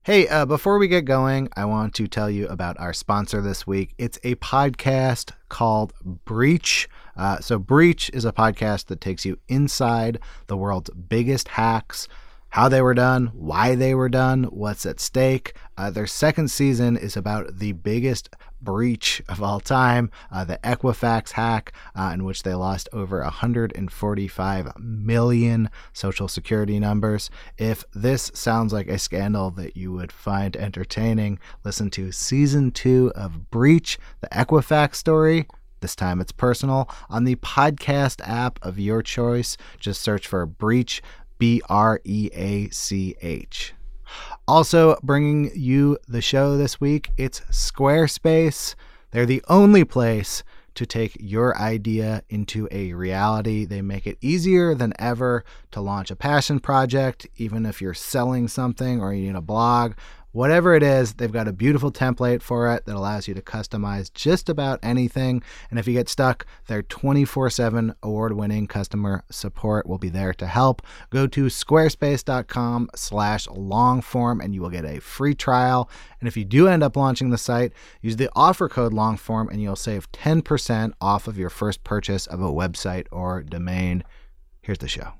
Hey, before we get going, I want to tell you about our sponsor this week. It's a podcast called Breach. So Breach is a podcast that takes you inside the world's biggest hacks, how they were done, why they were done, what's at stake. Their second season is about the biggest breach of all time, the Equifax hack, in which they lost over 145 million social security numbers. If this sounds like a scandal that you would find entertaining, listen to season 2 of Breach, the Equifax story. This time it's personal. On the podcast app of your choice, just search for Breach, Breach. Also bringing you the show this week, it's Squarespace. They're the only place to take your idea into a reality. They make it easier than ever to launch a passion project, even if you're selling something or you need a blog. Whatever it is, they've got a beautiful template for it that allows you to customize just about anything. And if you get stuck, their 24/7 award-winning customer support will be there to help. Go to squarespace.com/longform and you will get a free trial. And if you do end up launching the site, use the offer code longform and you'll save 10% off of your first purchase of a website or domain. Here's the show.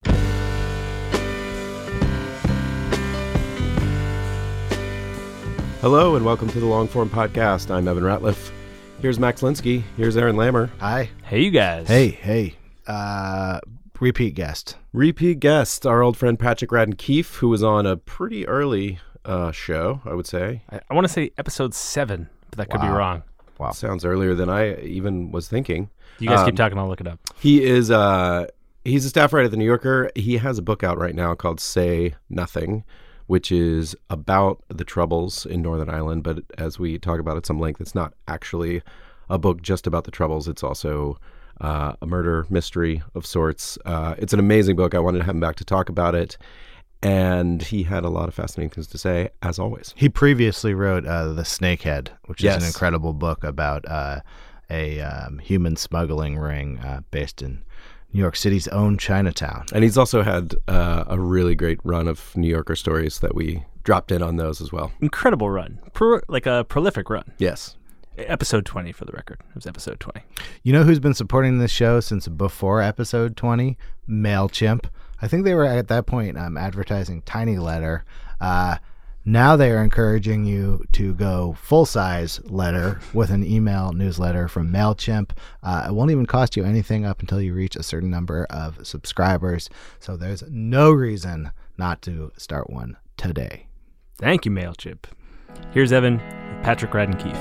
Hello and welcome to the Longform Podcast. I'm Evan Ratliff. Here's Max Linsky. Here's Aaron Lammer. Hi. Hey, you guys. Hey. Repeat guest. Our old friend Patrick Radden Keefe, who was on a pretty early show, I would say. I want to say episode 7, but that could be wrong. Wow. Sounds earlier than I even was thinking. You guys keep talking, I'll look it up. He is he's a staff writer at The New Yorker. He has a book out right now called Say Nothing, which is about the Troubles in Northern Ireland. But as we talk about at some length, it's not actually a book just about the Troubles. It's also a murder mystery of sorts. It's an amazing book. I wanted to have him back to talk about it. And he had a lot of fascinating things to say, as always. He previously wrote The Snakehead, which is an incredible book about a human smuggling ring based in New York City's own Chinatown. And he's also had a really great run of New Yorker stories that we dropped in on those as well. Incredible run. Like a prolific run. Yes. Episode 20 for the record. It was episode 20. You know who's been supporting this show since before episode 20? MailChimp. I think they were at that point advertising Tiny Letter. Now they are encouraging you to go full-size letter with an email newsletter from MailChimp. It won't even cost you anything up until you reach a certain number of subscribers. So there's no reason not to start one today. Thank you, MailChimp. Here's Evan with Patrick Radden Keefe.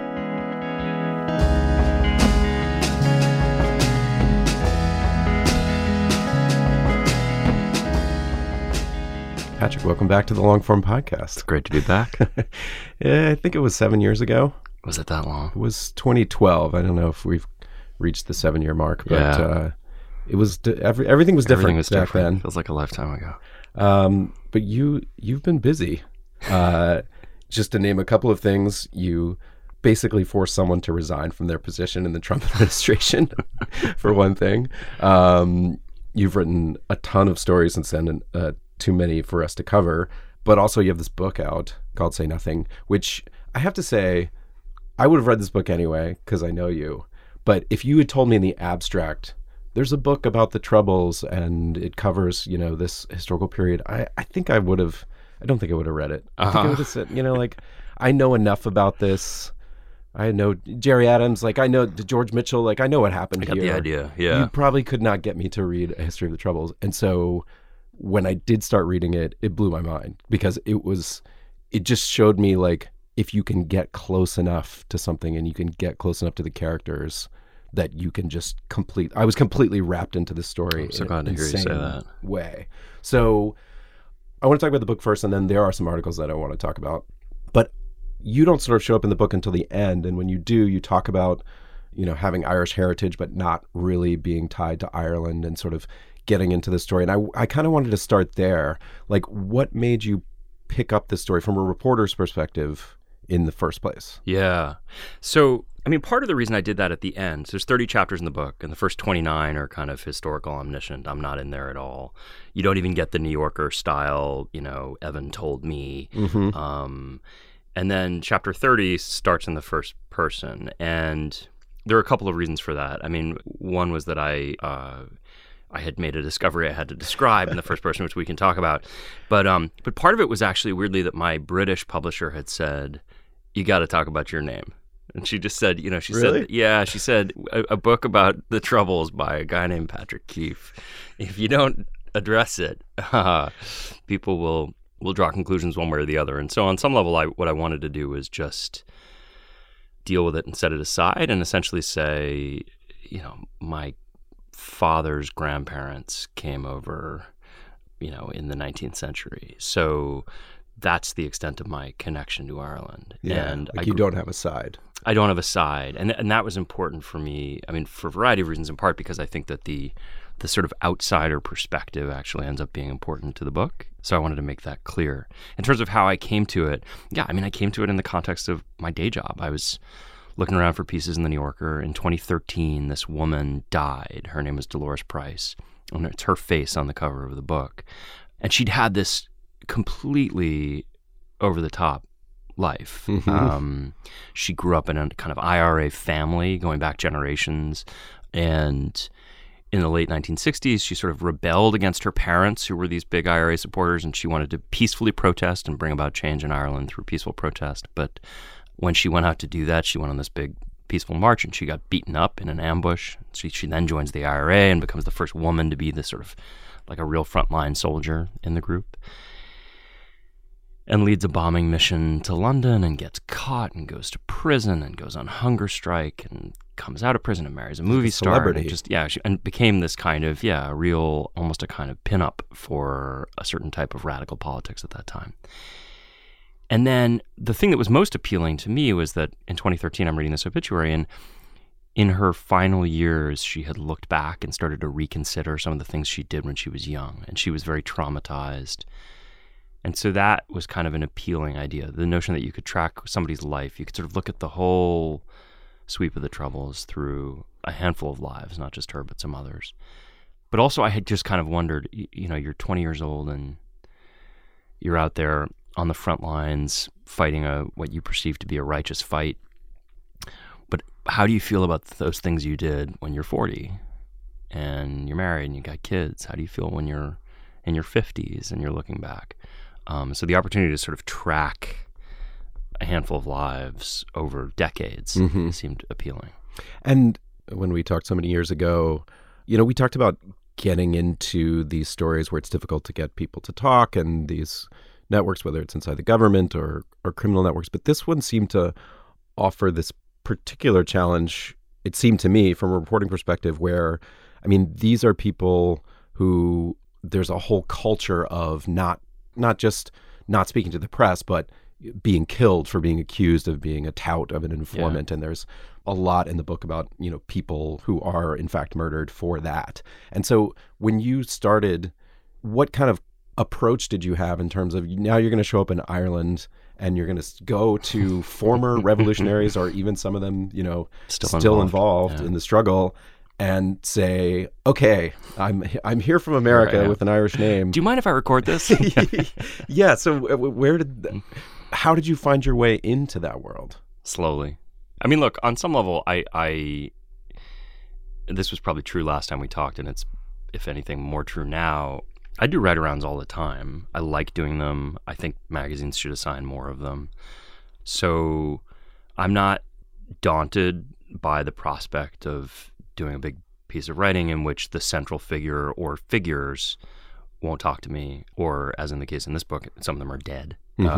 Patrick, welcome back to the Longform Podcast. It's great to be back. Yeah, I think it was 7 years ago. Was it that long? It was 2012. I don't know if we've reached the 7-year mark, but it was everything was different. Everything was back different. then. Feels like a lifetime ago. But you've been busy. Just to name a couple of things, you basically forced someone to resign from their position in the Trump administration, for one thing. You've written a ton of stories since then, too many for us to cover, but also you have this book out called Say Nothing, which I have to say, I would have read this book anyway because I know you, but if you had told me in the abstract, there's a book about the Troubles and it covers, this historical period, I think I would have, I don't think I would have read it. I think I would have said, I know enough about this. I know Jerry Adams, I know George Mitchell, I know what happened here. I got the idea, yeah. You probably could not get me to read A History of the Troubles. And so when I did start reading it, it blew my mind because it just showed me if you can get close enough to something and you can get close enough to the characters that you can just I was completely wrapped into this story. I'm so glad to hear you say that. Way. So I want to talk about the book first, and then there are some articles that I want to talk about. But you don't sort of show up in the book until the end, and when you do, you talk about, having Irish heritage but not really being tied to Ireland and sort of getting into the story. And I kind of wanted to start there. What made you pick up this story from a reporter's perspective in the first place? Yeah. So I mean, part of the reason I did that at the end, so there's 30 chapters in the book, and the first 29 are kind of historical, omniscient. I'm not in there at all. You don't even get the New Yorker style, Evan told me. And then chapter 30 starts in the first person. And there are a couple of reasons for that. I mean, one was that I had made a discovery I had to describe in the first person, which we can talk about. But part of it was actually weirdly that my British publisher had said, you got to talk about your name. And she just said, she said, a book about the Troubles by a guy named Patrick Keefe. If you don't address it, people will draw conclusions one way or the other. And so on some level, what I wanted to do was just deal with it and set it aside and essentially say, my father's grandparents came over, in the 19th century. So that's the extent of my connection to Ireland. Yeah, and you don't have a side. I don't have a side. And that was important for me, I mean, for a variety of reasons, in part because I think that the sort of outsider perspective actually ends up being important to the book. So I wanted to make that clear. In terms of how I came to it, I came to it in the context of my day job. I was looking around for pieces in the New Yorker. In 2013, this woman died. Her name was Dolores Price. And it's her face on the cover of the book. And she'd had this completely over-the-top life. She grew up in a kind of IRA family going back generations. And in the late 1960s, she sort of rebelled against her parents, who were these big IRA supporters, and she wanted to peacefully protest and bring about change in Ireland through peaceful protest. But when she went out to do that, she went on this big peaceful march, and she got beaten up in an ambush. She then joins the IRA and becomes the first woman to be this sort of like a real frontline soldier in the group, and leads a bombing mission to London and gets caught and goes to prison and goes on hunger strike and comes out of prison and marries a movie star. Celebrity. And became this kind of, real, almost a kind of pinup for a certain type of radical politics at that time. And then the thing that was most appealing to me was that in 2013, I'm reading this obituary, and in her final years, she had looked back and started to reconsider some of the things she did when she was young, and she was very traumatized. And so that was kind of an appealing idea, the notion that you could track somebody's life. You could sort of look at the whole sweep of the Troubles through a handful of lives, not just her, but some others. But also I had just kind of wondered, you're 20 years old and you're out there on the front lines fighting what you perceive to be a righteous fight. But how do you feel about those things you did when you're 40 and you're married and you got kids? How do you feel when you're in your 50s and you're looking back? So the opportunity to sort of track a handful of lives over decades seemed appealing. And when we talked so many years ago, we talked about getting into these stories where it's difficult to get people to talk, and these networks, whether it's inside the government or criminal networks. But this one seemed to offer this particular challenge, it seemed to me, from a reporting perspective, where, these are people who there's a whole culture of not just not speaking to the press, but being killed for being accused of being a tout of an informant. Yeah. And there's a lot in the book about, people who are in fact murdered for that. And so when you started, what kind of approach did you have in terms of, now you're going to show up in Ireland and you're going to go to former revolutionaries, or even some of them, still involved in the struggle, and say, okay, I'm here from America with an Irish name. Do you mind if I record this? Yeah. So how did you find your way into that world? Slowly. Look, on some level, I this was probably true last time we talked, and it's, if anything, more true now. I do write-arounds all the time. I like doing them. I think magazines should assign more of them. So I'm not daunted by the prospect of doing a big piece of writing in which the central figure or figures won't talk to me, or, as in the case in this book, some of them are dead.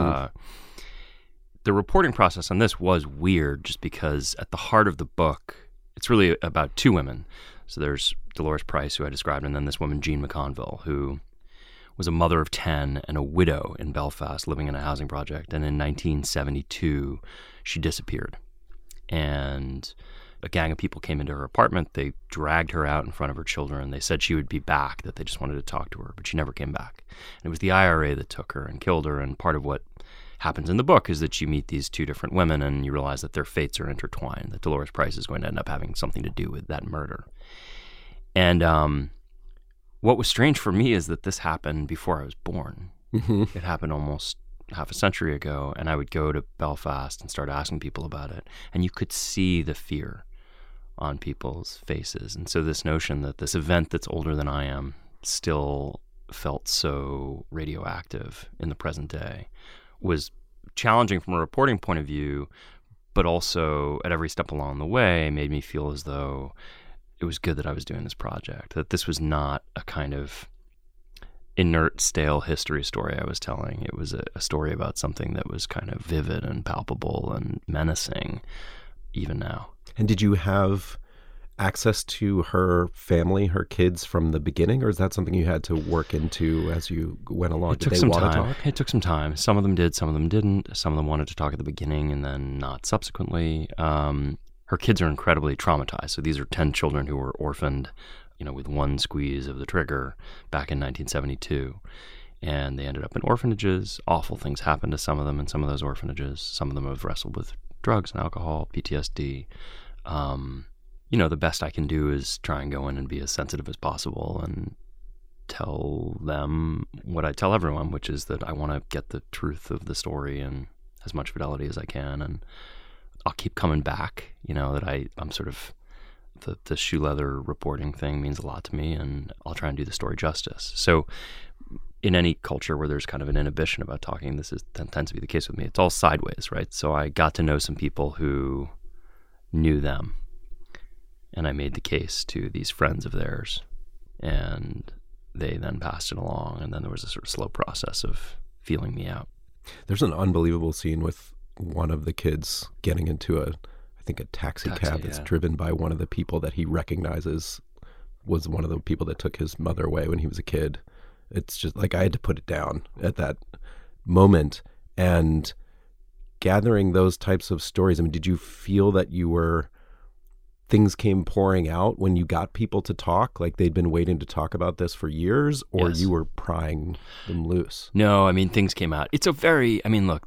The reporting process on this was weird just because at the heart of the book, it's really about two women. So there's Dolores Price, who I described, and then this woman, Jean McConville, who was a mother of 10 and a widow in Belfast living in a housing project. And in 1972, she disappeared. And a gang of people came into her apartment. They dragged her out in front of her children. They said she would be back, that they just wanted to talk to her, but she never came back. And it was the IRA that took her and killed her. And part of what happens in the book is that you meet these two different women and you realize that their fates are intertwined, that Dolores Price is going to end up having something to do with that murder. And what was strange for me is that this happened before I was born. Mm-hmm. It happened almost half a century ago, and I would go to Belfast and start asking people about it, and you could see the fear on people's faces. And so this notion that this event that's older than I am still felt so radioactive in the present day was challenging from a reporting point of view, but also at every step along the way made me feel as though it was good that I was doing this project, that this was not a kind of inert, stale history story I was telling. It was a story about something that was kind of vivid and palpable and menacing even now. And did you have access to her family, her kids from the beginning, or is that something you had to work into as you went along? It took some time. It took some time. Some of them did, some of them didn't. Some of them wanted to talk at the beginning and then not subsequently. Her kids are incredibly traumatized. So these are 10 children who were orphaned, with one squeeze of the trigger back in 1972. And they ended up in orphanages. Awful things happened to some of them in some of those orphanages. Some of them have wrestled with drugs and alcohol, PTSD. The best I can do is try and go in and be as sensitive as possible and tell them what I tell everyone, which is that I want to get the truth of the story in as much fidelity as I can. And I'll keep coming back, that I'm sort of, the shoe leather reporting thing means a lot to me, and I'll try and do the story justice. So in any culture where there's kind of an inhibition about talking, this tends to be the case with me. It's all sideways, right? So I got to know some people who knew them, and I made the case to these friends of theirs, and they then passed it along, and then there was a sort of slow process of feeling me out. There's an unbelievable scene with one of the kids getting into a taxi cab that's driven by one of the people that he recognizes was one of the people that took his mother away when he was a kid. It's just like I had to put it down at that moment. And gathering those types of stories, I mean, did you feel that things came pouring out when you got people to talk, like they'd been waiting to talk about this for years, or Yes. you were prying them loose? No, I mean, things came out. It's look,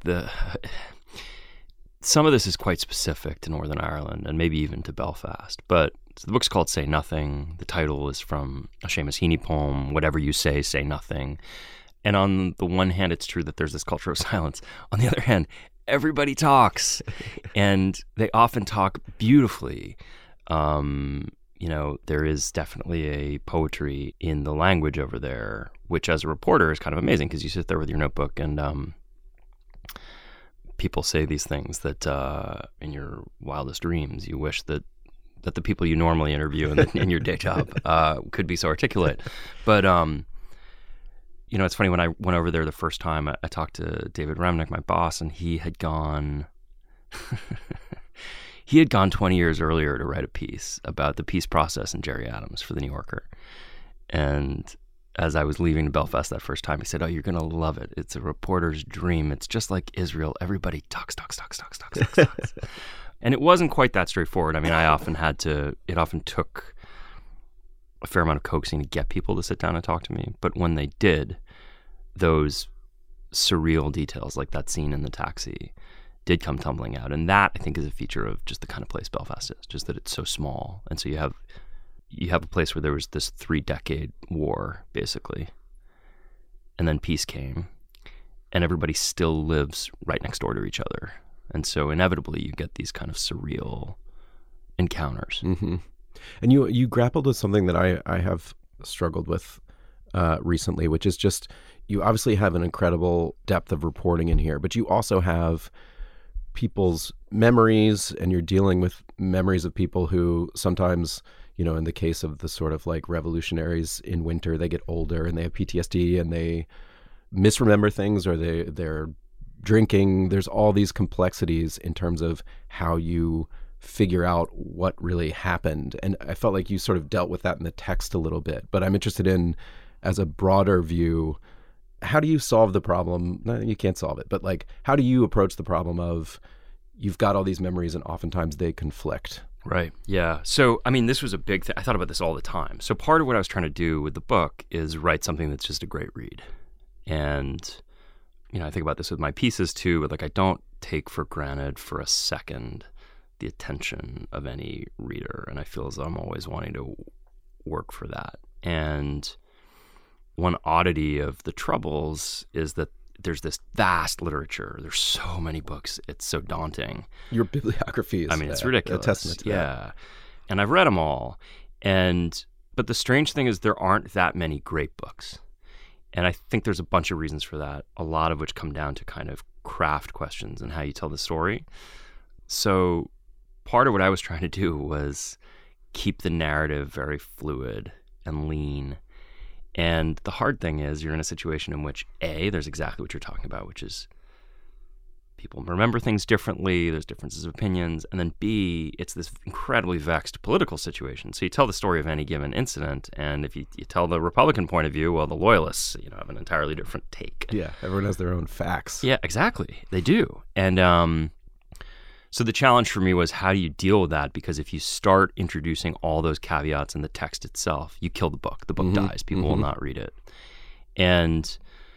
some of this is quite specific to Northern Ireland and maybe even to Belfast. But so the book's called Say Nothing. The title is from a Seamus Heaney poem, Whatever You Say, Say Nothing. And on the one hand, it's true that there's this culture of silence. On the other hand, everybody talks, and they often talk beautifully. There is definitely a poetry in the language over there, which as a reporter is kind of amazing because you sit there with your notebook and people say these things that in your wildest dreams you wish that the people you normally interview in your day job could be so articulate. But it's funny, when I went over there the first time, I talked to David Remnick, my boss, and he had gone 20 years earlier to write a piece about the peace process in Gerry Adams for The New Yorker. And as I was leaving Belfast that first time, he said, "Oh, you're going to love it. It's a reporter's dream. It's just like Israel. Everybody talks. And it wasn't quite that straightforward. I mean, it often took a fair amount of coaxing to get people to sit down and talk to me. But when they did, those surreal details, like that scene in the taxi, did come tumbling out. And that, I think, is a feature of just the kind of place Belfast is, just that it's so small. And so you have a place where there was this 3-decade war, basically, and then peace came, and everybody still lives right next door to each other. And so inevitably you get these kind of surreal encounters. Mm-hmm. And you grappled with something that I have struggled with recently, which is just, you obviously have an incredible depth of reporting in here, but you also have people's memories, and you're dealing with memories of people who sometimes, in the case of the sort of like revolutionaries in winter, they get older and they have PTSD and they misremember things, or they're drinking. There's all these complexities in terms of how you figure out what really happened. And I felt like you sort of dealt with that in the text a little bit, but I'm interested in, as a broader view, how do you solve the problem? No, you can't solve it, but like, how do you approach the problem of, you've got all these memories and oftentimes they conflict? Right. Yeah. So, I mean, this was a big thing. I thought about this all the time. So part of what I was trying to do with the book is write something that's just a great read. And I think about this with my pieces too, but like I don't take for granted for a second the attention of any reader. And I feel as though I'm always wanting to work for that. And one oddity of the Troubles is that there's this vast literature. There's so many books. It's so daunting. Your bibliography is, it's ridiculous. A testament to that. Yeah. And I've read them all. But the strange thing is there aren't that many great books. And I think there's a bunch of reasons for that, a lot of which come down to kind of craft questions and how you tell the story. So part of what I was trying to do was keep the narrative very fluid and lean. And the hard thing is you're in a situation in which, A, there's exactly what you're talking about, which is people remember things differently, there's differences of opinions, and then B, it's this incredibly vexed political situation. So you tell the story of any given incident, and if you tell the Republican point of view, well, the loyalists, have an entirely different take. Yeah, everyone has their own facts. Yeah, exactly. They do. And so the challenge for me was, how do you deal with that? Because if you start introducing all those caveats in the text itself, you kill the book. The book dies. People will not read it. And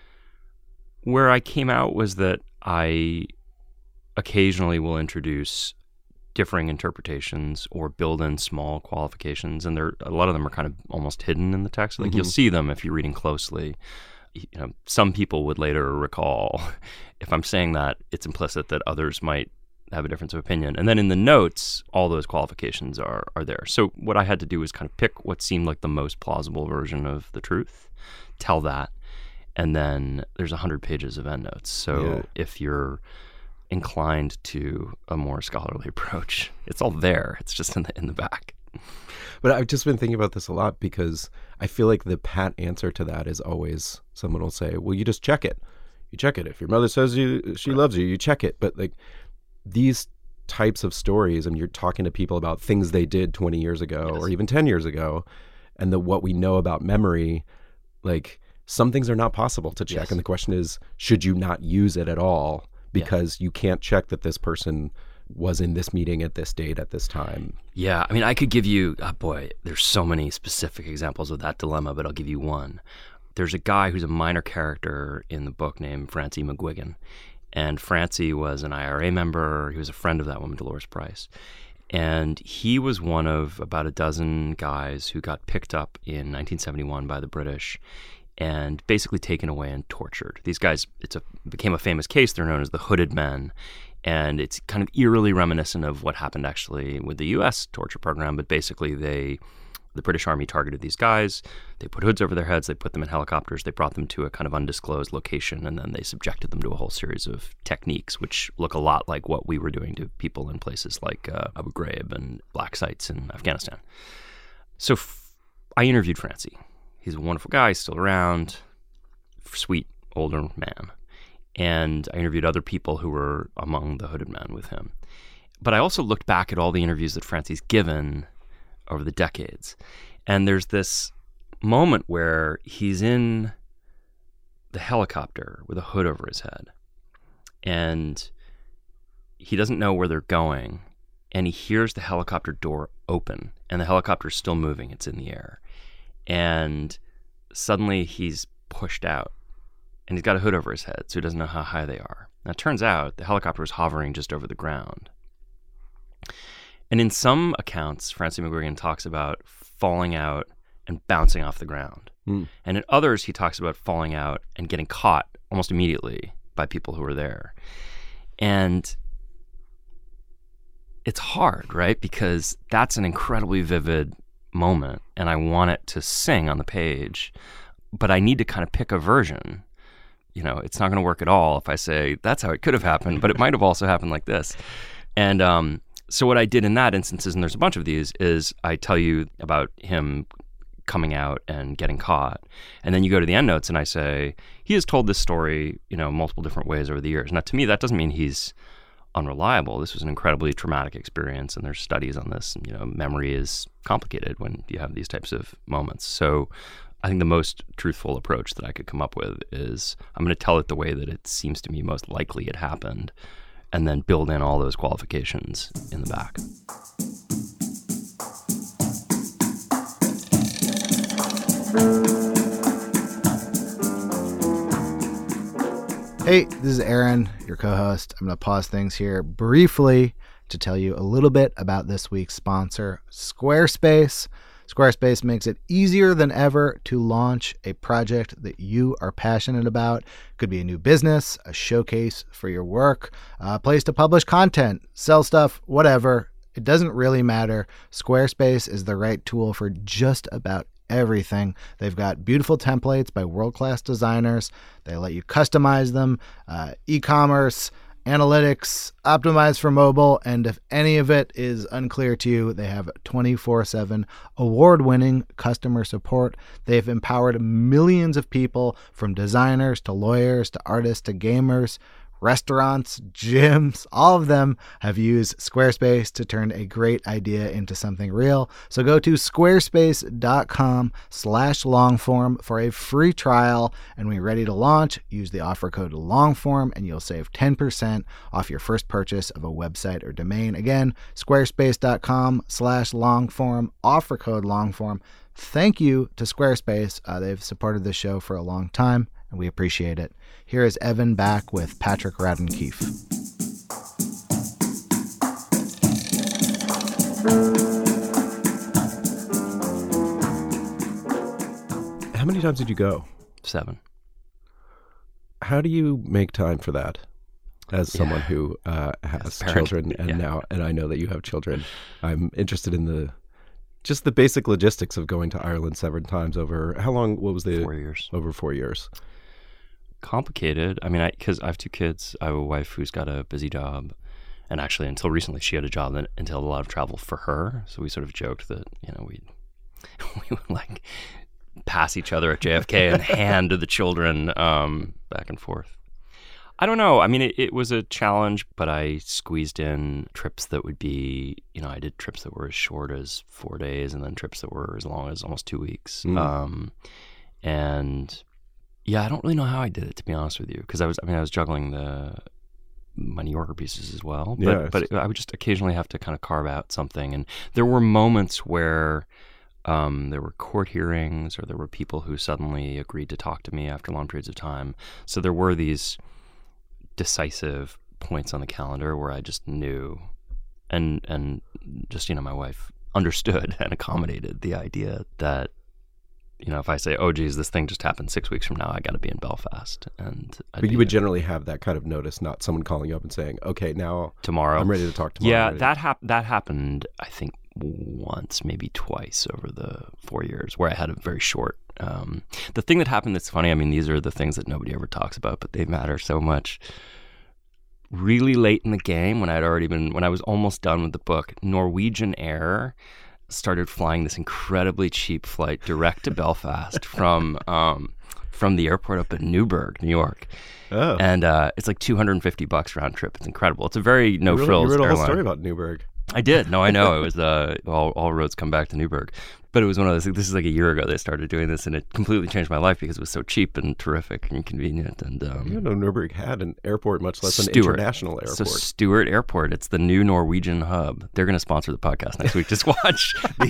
where I came out was that I occasionally will introduce differing interpretations or build in small qualifications, and a lot of them are kind of almost hidden in the text. Like you'll see them if you're reading closely. Some people would later recall, if I'm saying that, it's implicit that others might have a difference of opinion. And then in the notes, all those qualifications are there. So what I had to do was kind of pick what seemed like the most plausible version of the truth, tell that, and then there's 100 pages of endnotes. So if you're inclined to a more scholarly approach, it's all there. It's just in the back. But I've just been thinking about this a lot because I feel like the pat answer to that is always someone will say, well, you just check it. You check it. If your mother says she loves you, you check it. But like these types of stories, and you're talking to people about things they did 20 years ago or even 10 years ago, and what we know about memory, like some things are not possible to check. And the question is, should you not use it at all? Because you can't check that this person was in this meeting at this date at this time. Yeah, I mean, I could give you, there's so many specific examples of that dilemma, but I'll give you one. There's a guy who's a minor character in the book named Francie McGuigan. And Francie was an IRA member. He was a friend of that woman, Dolores Price. And he was one of about a dozen guys who got picked up in 1971 by the British and basically taken away and tortured. These guys, became a famous case. They're known as the Hooded Men. And it's kind of eerily reminiscent of what happened actually with the U.S. torture program. But basically, the British Army targeted these guys. They put hoods over their heads. They put them in helicopters. They brought them to a kind of undisclosed location. And then they subjected them to a whole series of techniques, which look a lot like what we were doing to people in places like Abu Ghraib and black sites in Afghanistan. So I interviewed Francie. He's a wonderful guy, he's still around, sweet, older man. And I interviewed other people who were among the Hooded Men with him. But I also looked back at all the interviews that Francie's given over the decades. And there's this moment where he's in the helicopter with a hood over his head. And he doesn't know where they're going. And he hears the helicopter door open. And the helicopter's still moving. It's in the air. And suddenly he's pushed out, and he's got a hood over his head, so he doesn't know how high they are. Now, it turns out the helicopter was hovering just over the ground. And in some accounts, Francie McGuigan talks about falling out and bouncing off the ground. And in others, he talks about falling out and getting caught almost immediately by people who were there. And it's hard, right? Because that's an incredibly vivid moment, and I want it to sing on the page, but I need to kind of pick a version. It's not going to work at all if I say that's how it could have happened, but it might have also happened like this. And so what I did in that instance, and there's a bunch of these, is I tell you about him coming out and getting caught, and then you go to the endnotes and I say he has told this story multiple different ways over the years. Now, to me, that doesn't mean he's unreliable. This was an incredibly traumatic experience, and there's studies on this. Memory is complicated when you have these types of moments. So I think the most truthful approach that I could come up with is I'm going to tell it the way that it seems to me most likely it happened, and then build in all those qualifications in the back. Hey, this is Aaron, your co-host. I'm going to pause things here briefly to tell you a little bit about this week's sponsor, Squarespace. Squarespace makes it easier than ever to launch a project that you are passionate about. Could be a new business, a showcase for your work, a place to publish content, sell stuff, whatever. It doesn't really matter. Squarespace is the right tool for just about everything. They've got beautiful templates by world-class designers. They let you customize them, e-commerce, analytics, optimized for mobile, and if any of it is unclear to you, they have 24/7 award-winning customer support. They've empowered millions of people, from designers to lawyers to artists to gamers, restaurants, gyms, all of them have used Squarespace to turn a great idea into something real. So go to squarespace.com/longform for a free trial. And when you're ready to launch, use the offer code LONGFORM and you'll save 10% off your first purchase of a website or domain. Again, squarespace.com/longform, offer code LONGFORM. Thank you to Squarespace. They've supported this show for a long time, and we appreciate it. Here is Evan back with Patrick Radden Keefe. How many times did you go? 7. How do you make time for that? As someone who has children, and and I know that you have children, I'm interested in just the basic logistics of going to Ireland 7 times over how long? What was the 4 years? Over 4 years. Complicated. I mean, because I have 2 kids. I have a wife who's got a busy job, and actually, until recently, she had a job that entailed a lot of travel for her. So we sort of joked that we would like pass each other at JFK and hand the children back and forth. I don't know. I mean, it was a challenge, but I squeezed in trips that would be, I did trips that were as short as 4 days, and then trips that were as long as almost 2 weeks. And yeah, I don't really know how I did it, to be honest with you, because I was juggling my New Yorker pieces as well. But I would just occasionally have to kind of carve out something. And there were moments where there were court hearings, or there were people who suddenly agreed to talk to me after long periods of time. So there were these decisive points on the calendar where I just knew, and just, my wife understood and accommodated the idea that, if I say, oh, geez, this thing just happened 6 weeks from now, I got to be in Belfast. But you would generally have that kind of notice, not someone calling you up and saying, okay, now tomorrow I'm ready to talk tomorrow. Yeah, that happened, I think, once, maybe twice over the 4 years, where I had a very short. The thing that happened that's funny, I mean, these are the things that nobody ever talks about, but they matter so much. Really late in the game, when I was almost done with the book, Norwegian Air started flying this incredibly cheap flight direct to Belfast from the airport up at Newburgh, New York. Oh. And it's like $250 round trip. It's incredible. It's a very no-frills airline. You wrote a whole story about Newburgh. I did. No, I know. It was all roads come back to Newburgh. But it was one of those, this is like a year ago they started doing this, and it completely changed my life because it was so cheap and terrific and convenient. And you know, Newburgh had an airport, much less an international airport. So Stewart Airport, it's the new Norwegian hub. They're going to sponsor the podcast next week. Just watch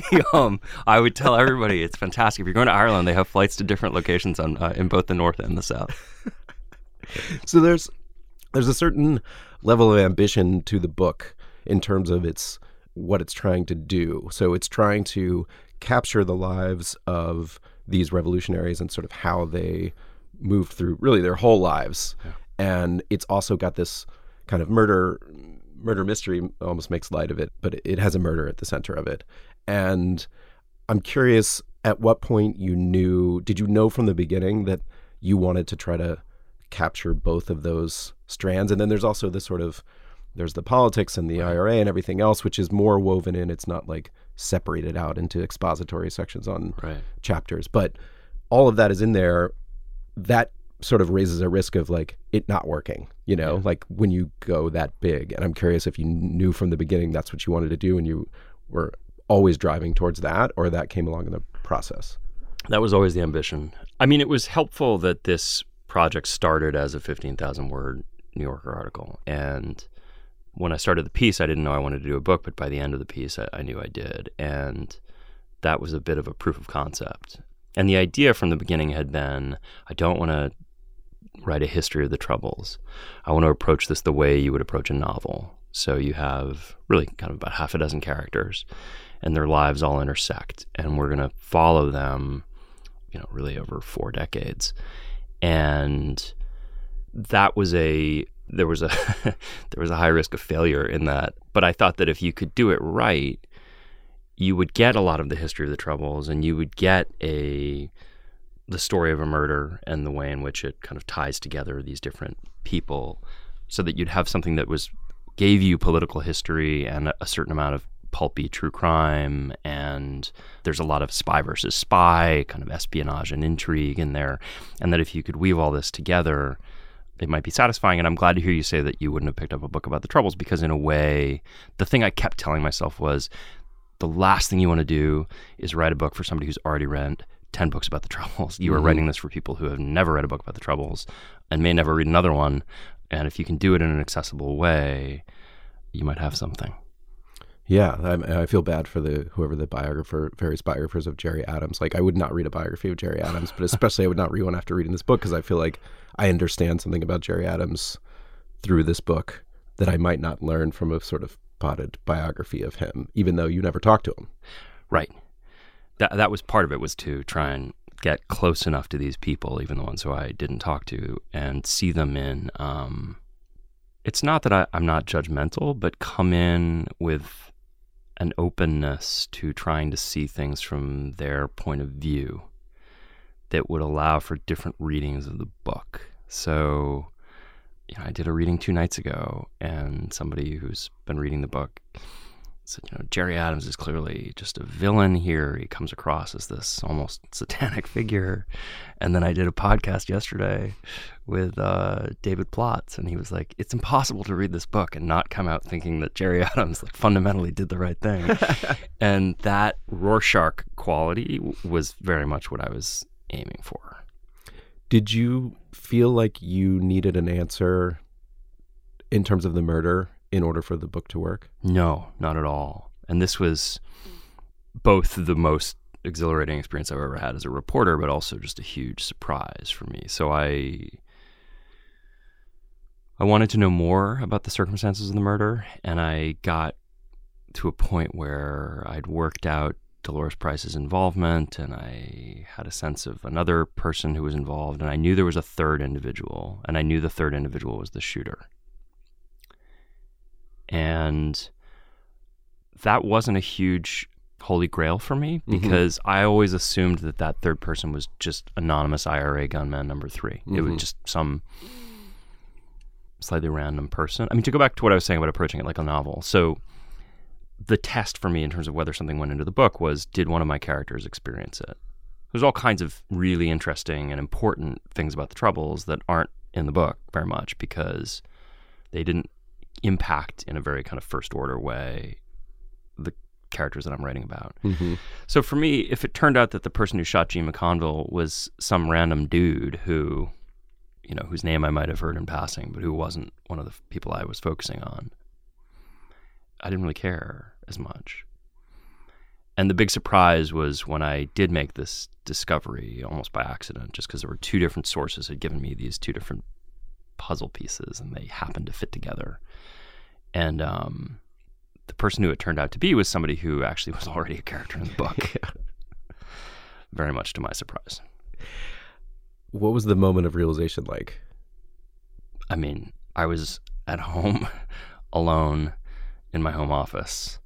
I would tell everybody, it's fantastic. If you're going to Ireland, they have flights to different locations in both the north and the south. So there's a certain level of ambition to the book in terms of what it's trying to do. So it's trying to capture the lives of these revolutionaries and sort of how they moved through really their whole lives. Yeah. And it's also got this kind of murder mystery, almost makes light of it, but it has a murder at the center of it. And I'm curious, at what point did you know from the beginning that you wanted to try to capture both of those strands? And then there's also there's the politics and the IRA and everything else, which is more woven in. It's not like separated out into expository sections on chapters, but all of that is in there. That sort of raises a risk of like it not working, like when you go that big. And I'm curious if you knew from the beginning that's what you wanted to do and you were always driving towards that, or that came along in the process. That was always the ambition. I mean, it was helpful that this project started as a 15,000 word New Yorker article. And when I started the piece, I didn't know I wanted to do a book, but by the end of the piece, I knew I did. And that was a bit of a proof of concept. And the idea from the beginning had been, I don't want to write a history of the Troubles. I want to approach this the way you would approach a novel. So you have really kind of about half a dozen characters, and their lives all intersect, and we're going to follow them, really over 4 decades. And that was there was a high risk of failure in that, but I thought that if you could do it right, you would get a lot of the history of the Troubles, and you would get the story of a murder and the way in which it kind of ties together these different people, so that you'd have something that gave you political history and a certain amount of pulpy true crime, and there's a lot of spy versus spy, kind of espionage and intrigue in there, and that if you could weave all this together, it might be satisfying. And I'm glad to hear you say that you wouldn't have picked up a book about the Troubles, because in a way, the thing I kept telling myself was, the last thing you want to do is write a book for somebody who's already read 10 books about the Troubles. You are writing this for people who have never read a book about the Troubles and may never read another one. And if you can do it in an accessible way, you might have something. Yeah, I feel bad for various biographers of Gerry Adams. Like, I would not read a biography of Gerry Adams, but especially I would not read one after reading this book, because I feel like I understand something about Gerry Adams through this book that I might not learn from a sort of potted biography of him, even though you never talked to him. Right. That was part of it, was to try and get close enough to these people, even the ones who I didn't talk to, and see them in... it's not that I'm not judgmental, but come in with an openness to trying to see things from their point of view that would allow for different readings of the book. So, I did a reading 2 nights ago, and somebody who's been reading the book said, Gerry Adams is clearly just a villain here. He comes across as this almost satanic figure. And then I did a podcast yesterday with David Plotz, and he was like, it's impossible to read this book and not come out thinking that Gerry Adams fundamentally did the right thing. And that Rorschach quality was very much what I was aiming for. Did you feel like you needed an answer in terms of the murder in order for the book to work? No, not at all. And this was both the most exhilarating experience I've ever had as a reporter, but also just a huge surprise for me. So I wanted to know more about the circumstances of the murder, and I got to a point where I'd worked out Dolores Price's involvement, and I had a sense of another person who was involved, and I knew there was a third individual, and I knew the third individual was the shooter. And that wasn't a huge holy grail for me, because I always assumed that third person was just anonymous IRA gunman number 3. It was just some slightly random person. I mean, to go back to what I was saying about approaching it like a novel. So the test for me in terms of whether something went into the book was, did one of my characters experience it? There's all kinds of really interesting and important things about the Troubles that aren't in the book very much, because they didn't impact in a very kind of first order way the characters that I'm writing about. So for me, if it turned out that the person who shot Jean McConville was some random dude who, whose name I might have heard in passing, but who wasn't one of the people I was focusing on, I didn't really care as much. And the big surprise was when I did make this discovery, almost by accident, just because there were 2 different sources had given me these 2 different puzzle pieces, and they happened to fit together. And the person who it turned out to be was somebody who actually was already a character in the book. Very much to my surprise. What was the moment of realization like? I mean, I was at home alone in my home office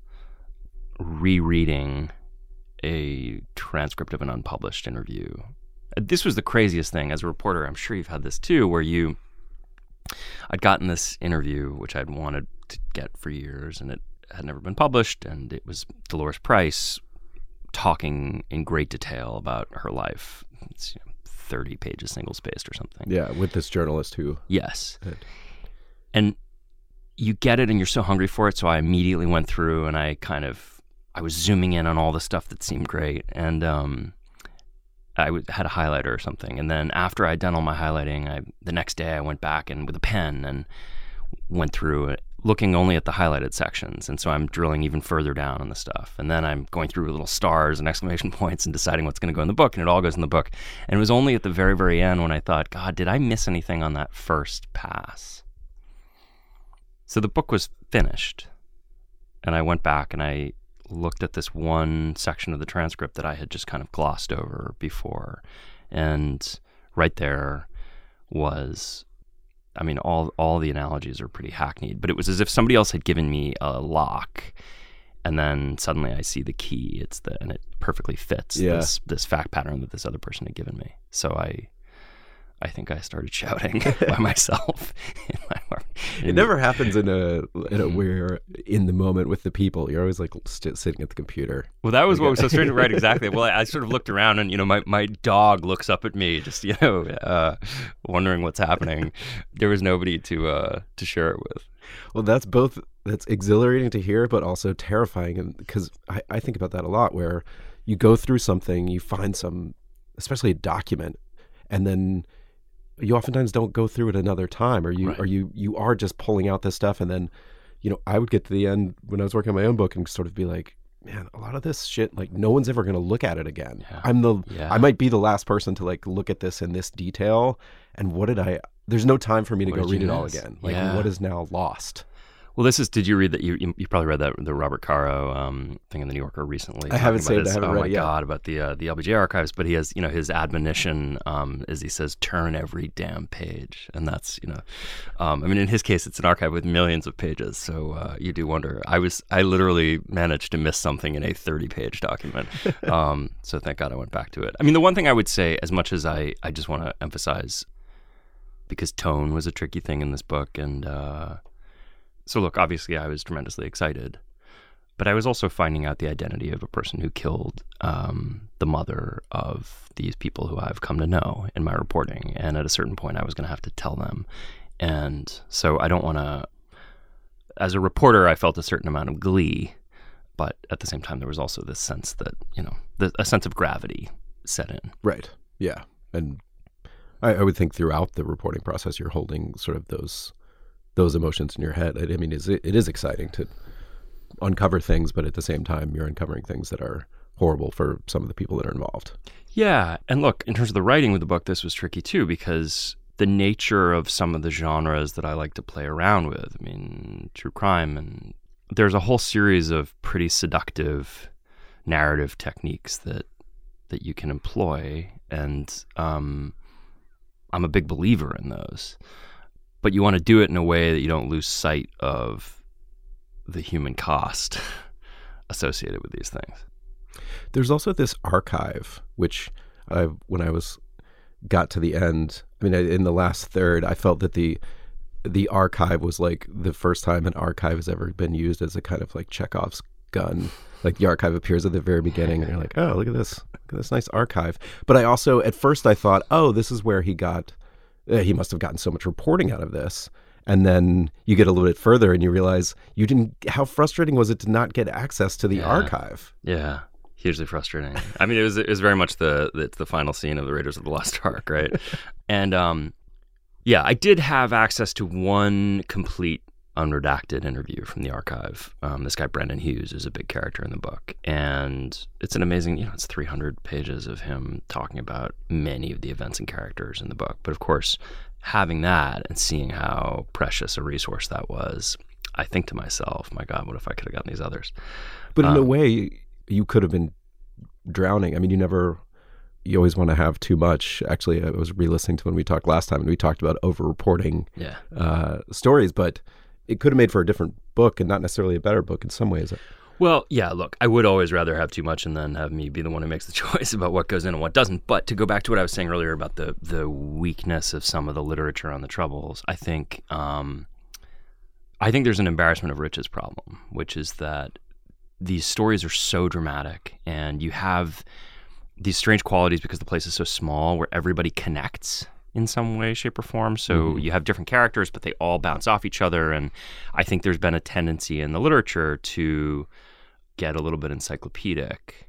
rereading a transcript of an unpublished interview. This was the craziest thing. As a reporter, I'm sure you've had this too, where I'd gotten this interview, which I'd wanted to get for years, and it had never been published, and it was Dolores Price talking in great detail about her life. It's 30 pages single-spaced or something. Yeah, with this journalist who... Yes. And you get it, and you're so hungry for it, so I immediately went through, and I was zooming in on all the stuff that seemed great, and I had a highlighter or something. And then after I'd done all my highlighting, the next day I went back and with a pen and went through looking only at the highlighted sections. And so I'm drilling even further down on the stuff. And then I'm going through little stars and exclamation points and deciding what's going to go in the book. And it all goes in the book. And it was only at the very, very end when I thought, God, did I miss anything on that first pass? So the book was finished. And I went back and I looked at this one section of the transcript that I had just kind of glossed over before. And right there was, I mean, all the analogies are pretty hackneyed, but it was as if somebody else had given me a lock, and then suddenly I see the key. And it perfectly fits this fact pattern that this other person had given me. So I think I started shouting by myself in my heart. It never happens in a where in the moment with the people. You're always like sitting at the computer. Well, that was what was so strange. Right, exactly. Well, I sort of looked around, and my dog looks up at me, just wondering what's happening. There was nobody to share it with. Well, that's exhilarating to hear, but also terrifying, because I think about that a lot. Where you go through something, you find especially a document, and then you oftentimes don't go through it another time, or you are just pulling out this stuff. And then, I would get to the end when I was working on my own book and sort of be like, man, a lot of this shit, like, no one's ever going to look at it again. Yeah. I might be the last person to like look at this in this detail. And there's no time for me to go read it all again. Like, what is now lost? Well, did you read that? You probably read that, the Robert Caro thing in the New Yorker recently. I haven't read it. Oh my God, about the LBJ archives. But he has, his admonition is, he says, turn every damn page. And that's, I mean, in his case, it's an archive with millions of pages. So you do wonder. I literally managed to miss something in a 30-page document. So thank God I went back to it. I mean, the one thing I would say, as much as I just want to emphasize, because tone was a tricky thing in this book, and so look, obviously I was tremendously excited, but I was also finding out the identity of a person who killed the mother of these people who I've come to know in my reporting. And at a certain point I was going to have to tell them. And so I don't want to, as a reporter, I felt a certain amount of glee, but at the same time there was also this sense that, a sense of gravity set in. Right. Yeah. And I would think throughout the reporting process, you're holding sort of those emotions in your head. I mean, it is exciting to uncover things, but at the same time, you're uncovering things that are horrible for some of the people that are involved. Yeah. And look, in terms of the writing with the book, this was tricky too, because the nature of some of the genres that I like to play around with, I mean, true crime, and there's a whole series of pretty seductive narrative techniques that you can employ. And I'm a big believer in those. But you want to do it in a way that you don't lose sight of the human cost associated with these things. There's also this archive, which when I got to the end, I mean, in the last third, I felt that the archive was like the first time an archive has ever been used as a kind of like Chekhov's gun. Like the archive appears at the very beginning, and you're like, oh, look at this nice archive. But I also, at first I thought, oh, this is where he must have gotten so much reporting out of this. And then you get a little bit further and you realize how frustrating was it to not get access to the archive? Yeah, hugely frustrating. I mean, it was very much the final scene of the Raiders of the Lost Ark, right? And I did have access to one complete unredacted interview from the archive. This guy, Brendan Hughes, is a big character in the book. And it's an amazing, it's 300 pages of him talking about many of the events and characters in the book. But of course, having that and seeing how precious a resource that was, I think to myself, my God, what if I could have gotten these others? But in a way, you could have been drowning. I mean, you always want to have too much. Actually, I was re-listening to when we talked last time, and we talked about over-reporting stories, but it could have made for a different book and not necessarily a better book in some ways. Well, yeah, look, I would always rather have too much and then have me be the one who makes the choice about what goes in and what doesn't. But to go back to what I was saying earlier about the weakness of some of the literature on the Troubles, I think there's an embarrassment of riches problem, which is that these stories are so dramatic and you have these strange qualities because the place is so small where everybody connects in some way, shape, or form. So you have different characters, but they all bounce off each other. And I think there's been a tendency in the literature to get a little bit encyclopedic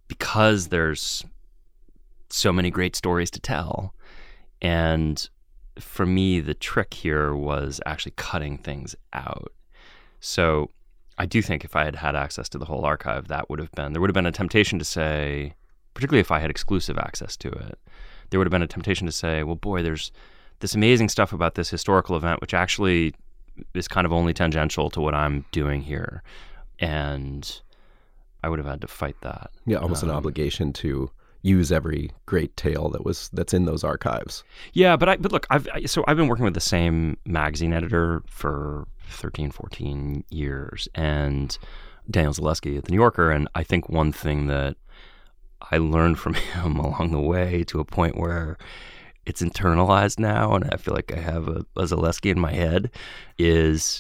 because there's so many great stories to tell. And for me, the trick here was actually cutting things out. So I do think if I had had access to the whole archive, there would have been a temptation to say, particularly if I had exclusive access to it, there would have been a temptation to say, well, boy, there's this amazing stuff about this historical event, which actually is kind of only tangential to what I'm doing here. And I would have had to fight that. Yeah, almost an obligation to use every great tale that's in those archives. Yeah, but look, I've been working with the same magazine editor for 13, 14 years, and Daniel Zaleski at The New Yorker, and I think one thing that I learned from him along the way, to a point where it's internalized now, and I feel like I have a Zaleski in my head, is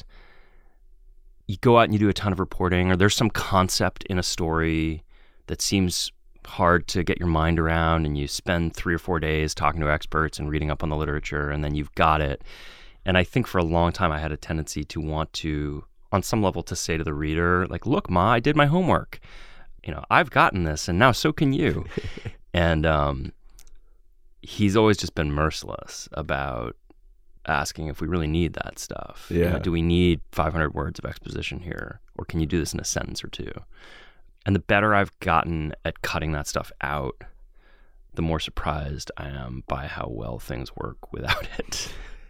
you go out and you do a ton of reporting, or there's some concept in a story that seems hard to get your mind around, and you spend 3 or 4 days talking to experts and reading up on the literature, and then you've got it. And I think for a long time I had a tendency to want to, on some level, to say to the reader, like, look, Ma, I did my homework. I've gotten this, and now so can you. And he's always just been merciless about asking if we really need that stuff. Yeah. Do we need 500 words of exposition here, or can you do this in a sentence or two? And the better I've gotten at cutting that stuff out, the more surprised I am by how well things work without it.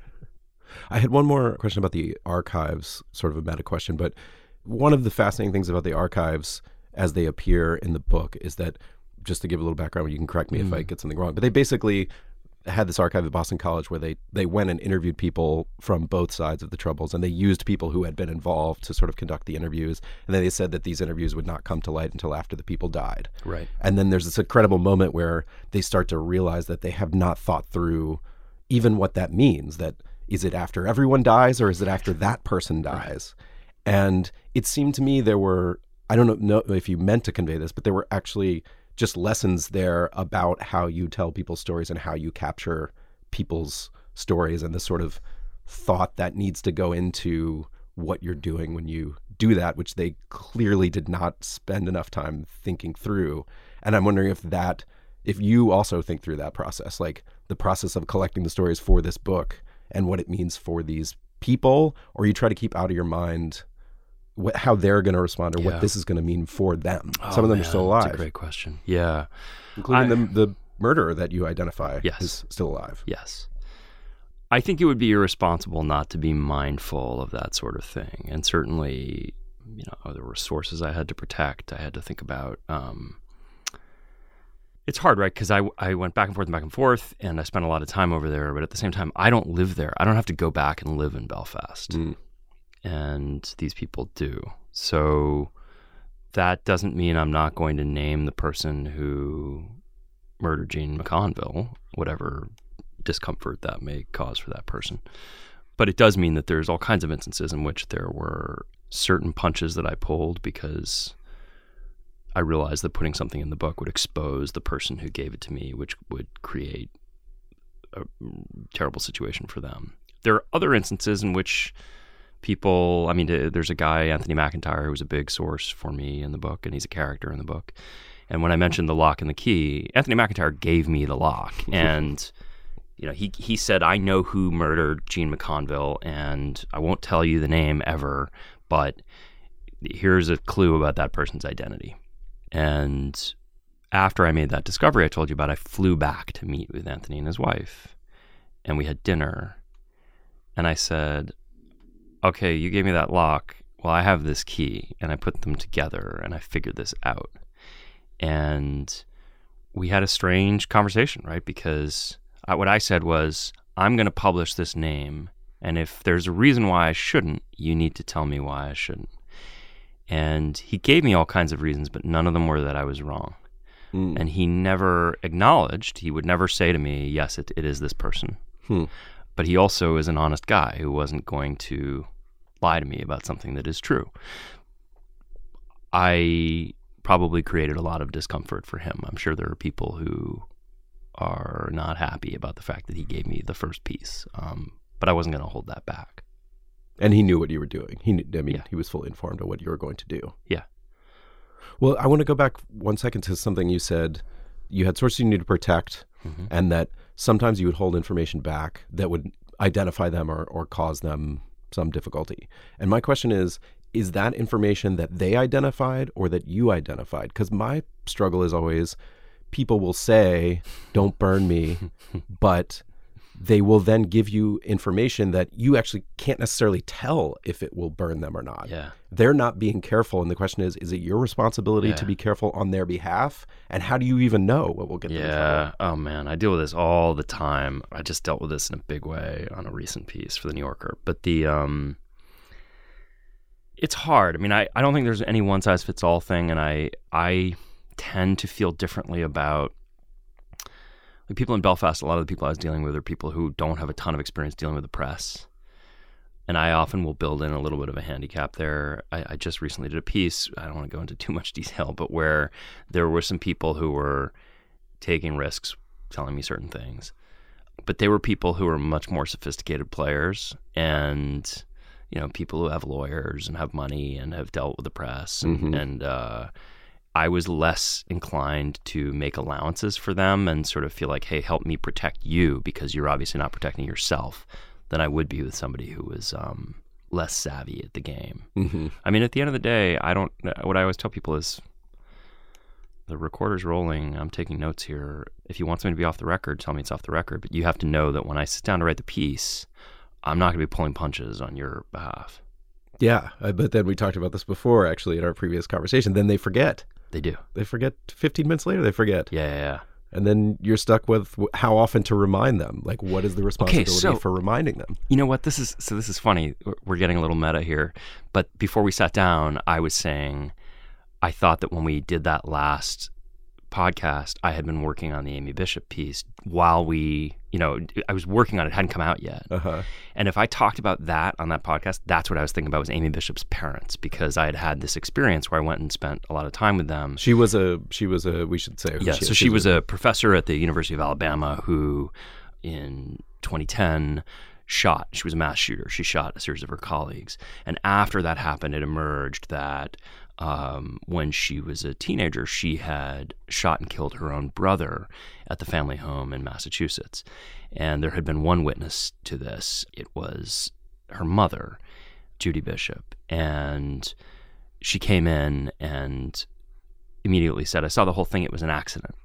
I had one more question about the archives, sort of a meta question, but one of the fascinating things about the archives as they appear in the book is that, just to give a little background, you can correct me if I get something wrong, but they basically had this archive at Boston College where they went and interviewed people from both sides of the Troubles, and they used people who had been involved to sort of conduct the interviews. And then they said that these interviews would not come to light until after the people died. Right. And then there's this incredible moment where they start to realize that they have not thought through even what that means. That is it after everyone dies, or is it after that person dies? Right. And it seemed to me there were, I don't know if you meant to convey this, but there were actually just lessons there about how you tell people's stories and how you capture people's stories, and the sort of thought that needs to go into what you're doing when you do that, which they clearly did not spend enough time thinking through. And I'm wondering if you also think through that process, like the process of collecting the stories for this book and what it means for these people, or you try to keep out of your mind how they're going to respond, or what this is going to mean for them. Some of them are still alive. That's a great question. Yeah. Including the murderer that you identify is still alive. Yes. I think it would be irresponsible not to be mindful of that sort of thing. And certainly, there were sources I had to protect. I had to think about, it's hard, right? Because I went back and forth, and I spent a lot of time over there. But at the same time, I don't live there. I don't have to go back and live in Belfast. And these people do. So that doesn't mean I'm not going to name the person who murdered Jean McConville, whatever discomfort that may cause for that person. But it does mean that there's all kinds of instances in which there were certain punches that I pulled because I realized that putting something in the book would expose the person who gave it to me, which would create a terrible situation for them. There are other instances in which people, there's a guy, Anthony McIntyre, who was a big source for me in the book, and he's a character in the book. And when I mentioned the lock and the key, Anthony McIntyre gave me the lock. And, he said, I know who murdered Jean McConville, and I won't tell you the name ever, but here's a clue about that person's identity. And after I made that discovery I told you about, I flew back to meet with Anthony and his wife, and we had dinner. And I said, okay, you gave me that lock. Well, I have this key, and I put them together, and I figured this out. And we had a strange conversation, right? Because what I said was, I'm going to publish this name, and if there's a reason why I shouldn't, you need to tell me why I shouldn't. And he gave me all kinds of reasons, but none of them were that I was wrong. And he never acknowledged, he would never say to me, yes, it is this person. But he also is an honest guy who wasn't going to lie to me about something that is true. I probably created a lot of discomfort for him. I'm sure there are people who are not happy about the fact that he gave me the first piece, but I wasn't going to hold that back. And he knew what you were doing. He was fully informed of what you were going to do. Yeah. Well, I want to go back 1 second to something you said. You had sources you need to protect, and that sometimes you would hold information back that would identify them or cause them some difficulty. And my question is that information that they identified or that you identified? Because my struggle is always, people will say, don't burn me, but they will then give you information that you actually can't necessarily tell if it will burn them or not. Yeah. They're not being careful. And the question is it your responsibility to be careful on their behalf? And how do you even know what will get them in trouble? Oh, man. I deal with this all the time. I just dealt with this in a big way on a recent piece for The New Yorker. But it's hard. I mean, I don't think there's any one-size-fits-all thing. And I tend to feel differently about like people in Belfast. A lot of the people I was dealing with are people who don't have a ton of experience dealing with the press. And I often will build in a little bit of a handicap there. I just recently did a piece, I don't want to go into too much detail, but where there were some people who were taking risks, telling me certain things. But they were people who were much more sophisticated players and, you know, people who have lawyers and have money and have dealt with the press. And I was less inclined to make allowances for them and sort of feel like, hey, help me protect you because you're obviously not protecting yourself, than I would be with somebody who was less savvy at the game. I mean, at the end of the day, what I always tell people is the recorder's rolling. I'm taking notes here. If you want something to be off the record, tell me it's off the record. But you have to know that when I sit down to write the piece, I'm not going to be pulling punches on your behalf. Yeah, but then we talked about this before, actually, in our previous conversation. Then they forget. They do. They forget 15 minutes later, they forget. Yeah. And then you're stuck with how often to remind them. Like, what is the responsibility for reminding them? You know what? This is funny. We're getting a little meta here. But before we sat down, I was saying I thought that when we did that last podcast, I had been working on the Amy Bishop piece while I was working on it. It hadn't come out yet. And if I talked about that on that podcast, that's what I was thinking about was Amy Bishop's parents, because I had this experience where I went and spent a lot of time with them. She was a we should say. She was a professor at the University of Alabama who in 2010 she was a mass shooter. She shot a series of her colleagues. And after that happened, it emerged that when she was a teenager, she had shot and killed her own brother at the family home in Massachusetts. And there had been one witness to this. It was her mother, Judy Bishop. And she came in and immediately said, I saw the whole thing. It was an accident.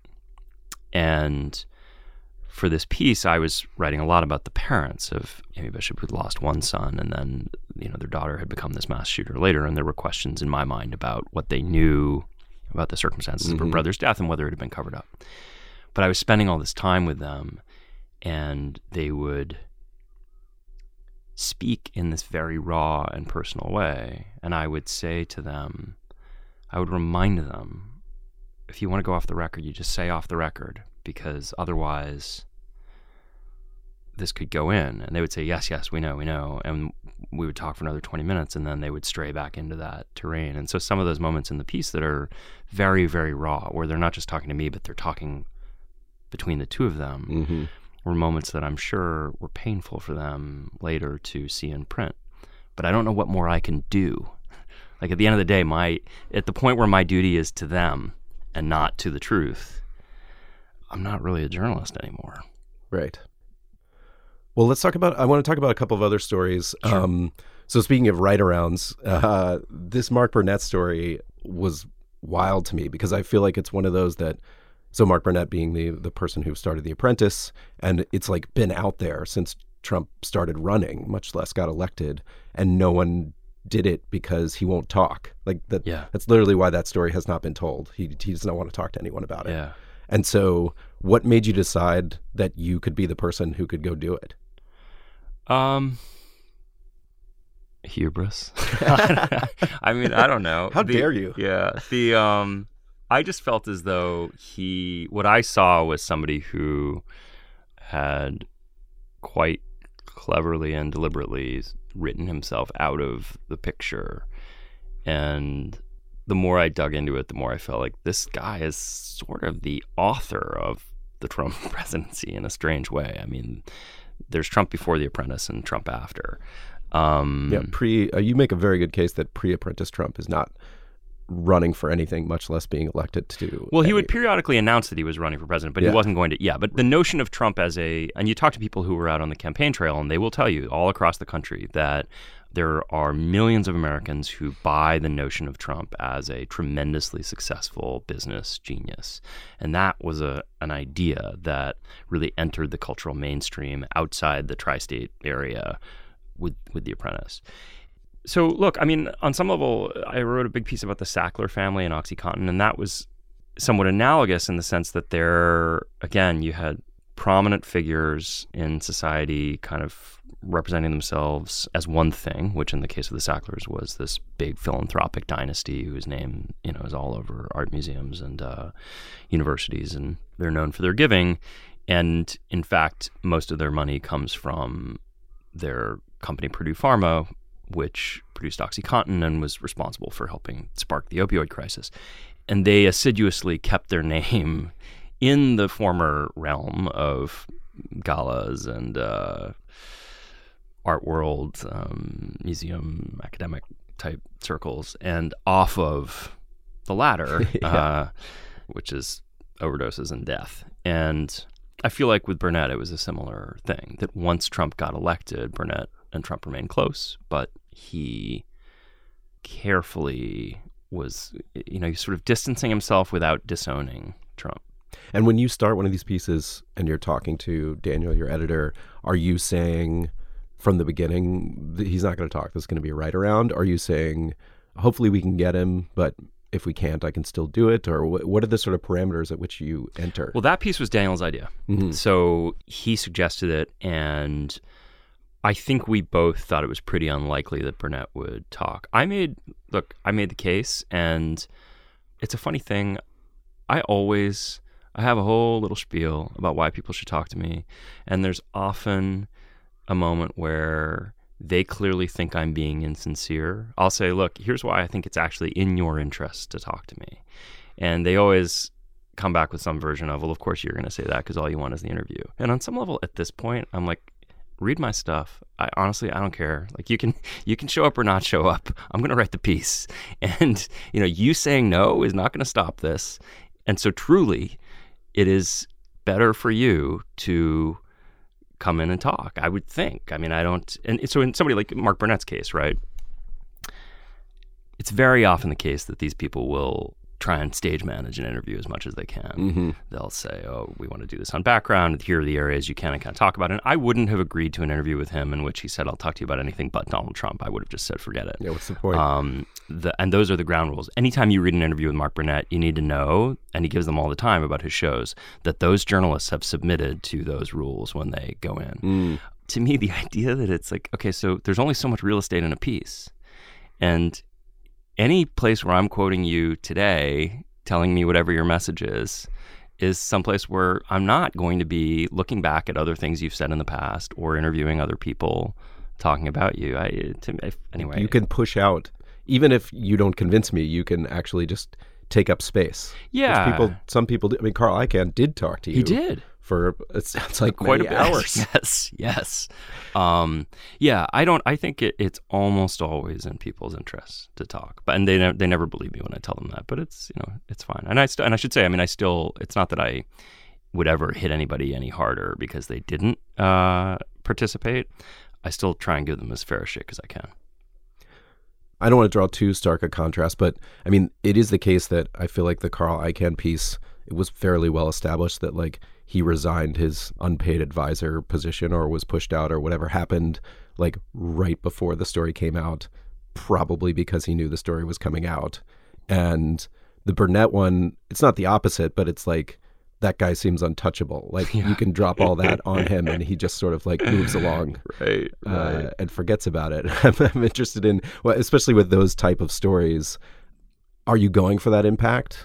And for this piece, I was writing a lot about the parents of Amy Bishop, who'd lost one son, and then, their daughter had become this mass shooter later, and there were questions in my mind about what they knew about the circumstances of her brother's death and whether it had been covered up. But I was spending all this time with them, and they would speak in this very raw and personal way, and I would say to them, I would remind them, if you want to go off the record, you just say off the record, because otherwise this could go in. And they would say, yes, we know. And we would talk for another 20 minutes, and then they would stray back into that terrain. And so some of those moments in the piece that are very, very raw, where they're not just talking to me, but they're talking between the two of them, were moments that I'm sure were painful for them later to see in print. But I don't know what more I can do. Like, at the end of the day, at the point where my duty is to them and not to the truth, I'm not really a journalist anymore. Right. Well, I want to talk about a couple of other stories. Sure. So speaking of write-arounds, this Mark Burnett story was wild to me because I feel like it's one of those that, so Mark Burnett being the person who started The Apprentice, and it's like been out there since Trump started running, much less got elected, and no one did it because he won't talk. Like that. Yeah. That's literally why that story has not been told. He does not want to talk to anyone about it. Yeah. And so what made you decide that you could be the person who could go do it? Hubris. I mean, I don't know. How dare you? Yeah. I just felt as though what I saw was somebody who had quite cleverly and deliberately written himself out of the picture. And the more I dug into it, the more I felt like this guy is sort of the author of the Trump presidency in a strange way. I mean, there's Trump before The Apprentice and Trump after. You make a very good case that pre-Apprentice Trump is not running for anything, much less being elected to. Well, he would periodically announce that he was running for president, but he wasn't going to. Yeah, but the notion of Trump as and you talk to people who were out on the campaign trail, and they will tell you all across the country that there are millions of Americans who buy the notion of Trump as a tremendously successful business genius. And that was an idea that really entered the cultural mainstream outside the tri-state area with The Apprentice. So, look, I mean, on some level, I wrote a big piece about the Sackler family and OxyContin, and that was somewhat analogous in the sense that again, you had prominent figures in society kind of representing themselves as one thing, which in the case of the Sacklers was this big philanthropic dynasty whose name, is all over art museums and universities, and they're known for their giving. And in fact, most of their money comes from their company Purdue Pharma, which produced OxyContin and was responsible for helping spark the opioid crisis. And they assiduously kept their name in the former realm of galas and art world, museum, academic type circles, and off of the latter, which is overdoses and death. And I feel like with Burnett, it was a similar thing, that once Trump got elected, Burnett and Trump remained close, but he carefully was, sort of distancing himself without disowning Trump. And when you start one of these pieces and you're talking to Daniel, your editor, are you saying from the beginning that he's not going to talk, this is going to be a write around? Are you saying, hopefully we can get him, but if we can't, I can still do it? Or what are the sort of parameters at which you enter? Well, that piece was Daniel's idea. Mm-hmm. So he suggested it, and I think we both thought it was pretty unlikely that Burnett would talk. I made the case, and it's a funny thing. I have a whole little spiel about why people should talk to me, and there's often a moment where they clearly think I'm being insincere. I'll say, look, here's why I think it's actually in your interest to talk to me. And they always come back with some version of, well, of course you're going to say that because all you want is the interview. And on some level at this point, I'm like, read my stuff. I don't care. Like, you can show up or not show up. I'm going to write the piece. And, you saying no is not going to stop this. And so truly, it is better for you to come in and talk, I would think. I mean, and so in somebody like Mark Burnett's case, right, it's very often the case that these people will try and stage manage an interview as much as they can. Mm-hmm. They'll say, oh, we want to do this on background. Here are the areas you can and can't talk about. And I wouldn't have agreed to an interview with him in which he said, I'll talk to you about anything but Donald Trump. I would have just said, forget it. Yeah, what's the point? And those are the ground rules. Anytime you read an interview with Mark Burnett, you need to know, and he gives them all the time about his shows, that those journalists have submitted to those rules when they go in. Mm. To me, the idea that it's like, okay, so there's only so much real estate in a piece. And any place where I'm quoting you today, telling me whatever your message is someplace where I'm not going to be looking back at other things you've said in the past or interviewing other people talking about you. Anyway. You can push out, even if you don't convince me, you can actually just take up space. Yeah. Some people, I mean, Carl Icahn did talk to you. He did. For, it sounds like quite many a bit. hours. Yes. I think it's almost always in people's interests to talk, and they never believe me when I tell them that, but it's fine. And I should say, it's not that I would ever hit anybody any harder because they didn't participate. I still try and give them as fair a shake as I can. I don't want to draw too stark a contrast, but I mean, it is the case that I feel like the Carl Icahn piece, it was fairly well established that like he resigned his unpaid advisor position or was pushed out or whatever happened like right before the story came out, probably because he knew the story was coming out. And the Burnett one, it's not the opposite, but it's like that guy seems untouchable. Like you can drop all that on him and he just sort of like moves along right. And forgets about it. I'm interested in, well, especially with those type of stories, are you going for that impact?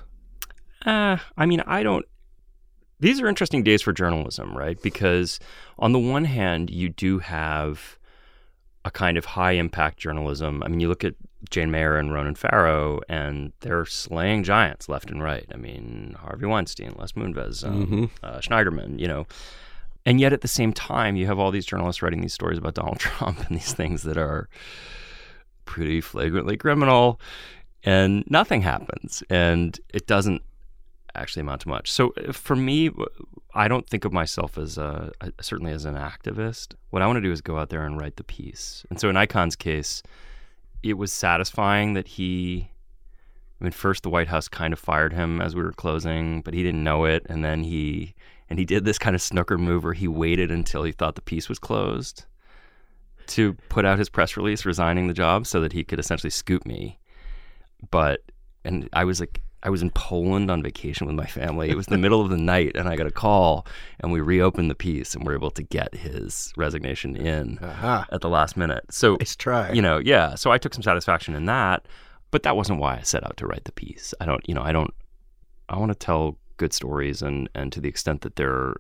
These are interesting days for journalism, right? Because on the one hand, you do have a kind of high impact journalism. I mean, you look at Jane Mayer and Ronan Farrow, and they're slaying giants left and right. I mean, Harvey Weinstein, Les Moonves, Schneiderman, And yet at the same time, you have all these journalists writing these stories about Donald Trump and these things that are pretty flagrantly criminal. and nothing happens, and it doesn't actually amount to much. So for me, I don't think of myself as certainly as an activist. What I want to do is go out there and write the piece. And so in Icon's case, it was satisfying that first the White House kind of fired him as we were closing, but he didn't know it. And then he did this kind of snooker move where he waited until he thought the piece was closed to put out his press release resigning the job so that he could essentially scoop me. And I was in Poland on vacation with my family. It was the middle of the night, and I got a call, and we reopened the piece, and were able to get his resignation in at the last minute. So Nice try. So I took some satisfaction in that, but that wasn't why I set out to write the piece. I want to tell good stories, and to the extent that there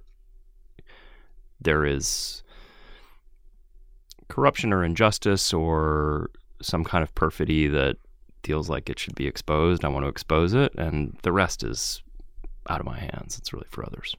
is corruption or injustice or some kind of perfidy that feels like it should be exposed, I want to expose it, and the rest is out of my hands. It's really for others.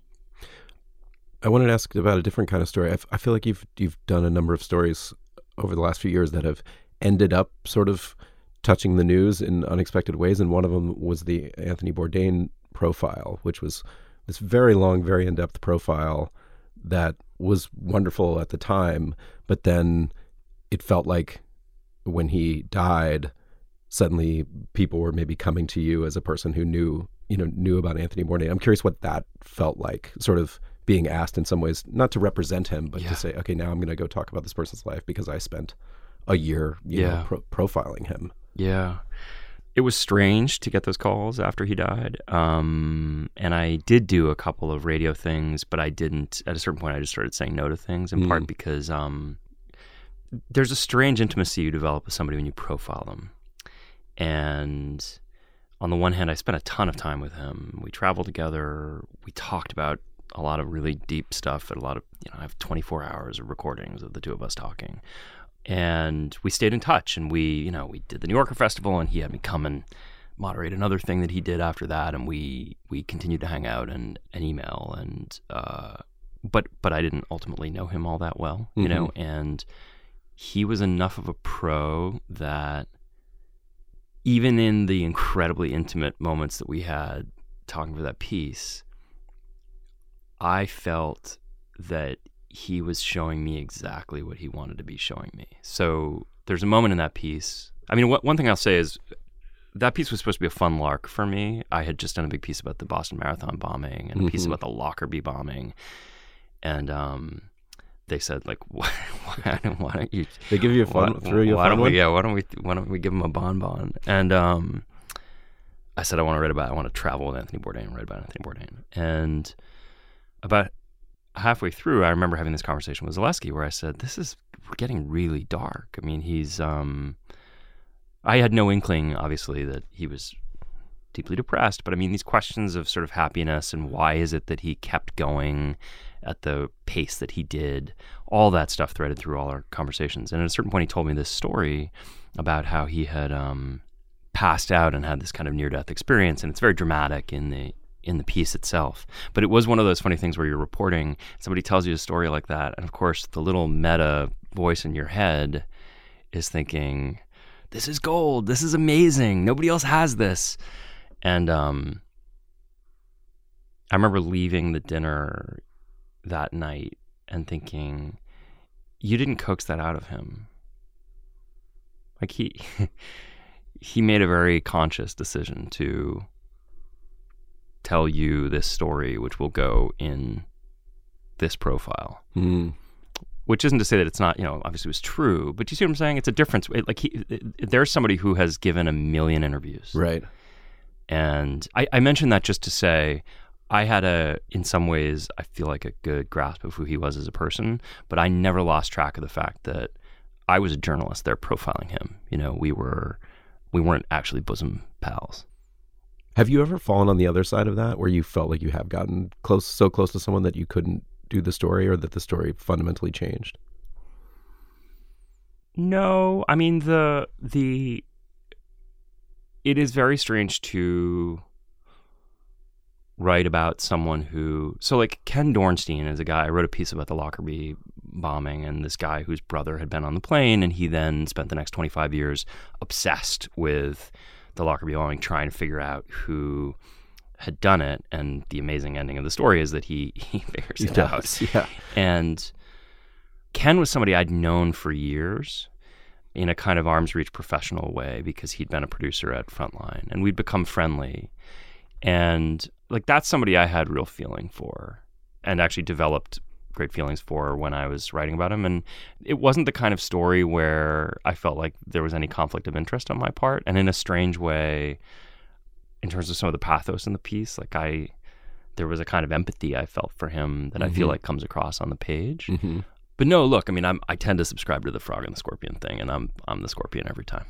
I wanted to ask about a different kind of story. I feel like you've done a number of stories over the last few years that have ended up sort of touching the news in unexpected ways, and one of them was the Anthony Bourdain profile, which was this very long, very in-depth profile that was wonderful at the time, but then it felt like when he died, suddenly people were maybe coming to you as a person who knew about Anthony Bourdain. I'm curious what that felt like, sort of being asked in some ways, not to represent him, but to say, okay, now I'm going to go talk about this person's life because I spent a year profiling him. Yeah. It was strange to get those calls after he died. And I did do a couple of radio things, but I didn't. At a certain point, I just started saying no to things, in part because there's a strange intimacy you develop with somebody when you profile them. And on the one hand, I spent a ton of time with him. We traveled together. We talked about a lot of really deep stuff. I have 24 hours of recordings of the two of us talking. And we stayed in touch, and we did the New Yorker Festival, and he had me come and moderate another thing that he did after that, and we continued to hang out and email, and but I didn't ultimately know him all that well, and he was enough of a pro that even in the incredibly intimate moments that we had talking for that piece, I felt that he was showing me exactly what he wanted to be showing me. So there's a moment in that piece. I mean, one thing I'll say is that piece was supposed to be a fun lark for me. I had just done a big piece about the Boston Marathon bombing and a piece about the Lockerbie bombing. And they said, like, why don't you? They give you a fun, throw you a fun one? Why don't we give him a bonbon? And I said, I want to travel with Anthony Bourdain and write about Anthony Bourdain. And about halfway through, I remember having this conversation with Zaleski where I said, we're getting really dark. I mean, I had no inkling, obviously, that he was deeply depressed, but I mean, these questions of sort of happiness and why is it that he kept going at the pace that he did, all that stuff threaded through all our conversations. And at a certain point, he told me this story about how he had passed out and had this kind of near-death experience, and it's very dramatic in the piece itself. But it was one of those funny things where you're reporting, somebody tells you a story like that, and of course the little meta voice in your head is thinking, this is gold, this is amazing, nobody else has this. And I remember leaving the dinner that night and thinking, you didn't coax that out of him. Like he made a very conscious decision to tell you this story, which will go in this profile. Which isn't to say that it's not, obviously it was true, but you see what I'm saying? It's a difference. There's somebody who has given 1 million interviews. Right. And I mentioned that just to say, I had in some ways, I feel like a good grasp of who he was as a person, but I never lost track of the fact that I was a journalist there profiling him. We weren't actually bosom pals. Have you ever fallen on the other side of that, where you felt like you have gotten so close to someone that you couldn't do the story, or that the story fundamentally changed? No, I mean it is very strange to write about someone who, so like Ken Dornstein is a guy, I wrote a piece about the Lockerbie bombing, and this guy whose brother had been on the plane, and he then spent the next 25 years obsessed with the Lockerbie bombing, trying to figure out who had done it. And the amazing ending of the story is that he figures it out. Yeah. And Ken was somebody I'd known for years in a kind of arm's reach professional way because he'd been a producer at Frontline, and we'd become friendly. And like, that's somebody I had real feeling for and actually developed great feelings for when I was writing about him. And it wasn't the kind of story where I felt like there was any conflict of interest on my part. And in a strange way, in terms of some of the pathos in the piece, like there was a kind of empathy I felt for him that I feel like comes across on the page. Mm-hmm. But no, look, I mean, I tend to subscribe to the frog and the scorpion thing, and I'm the scorpion every time.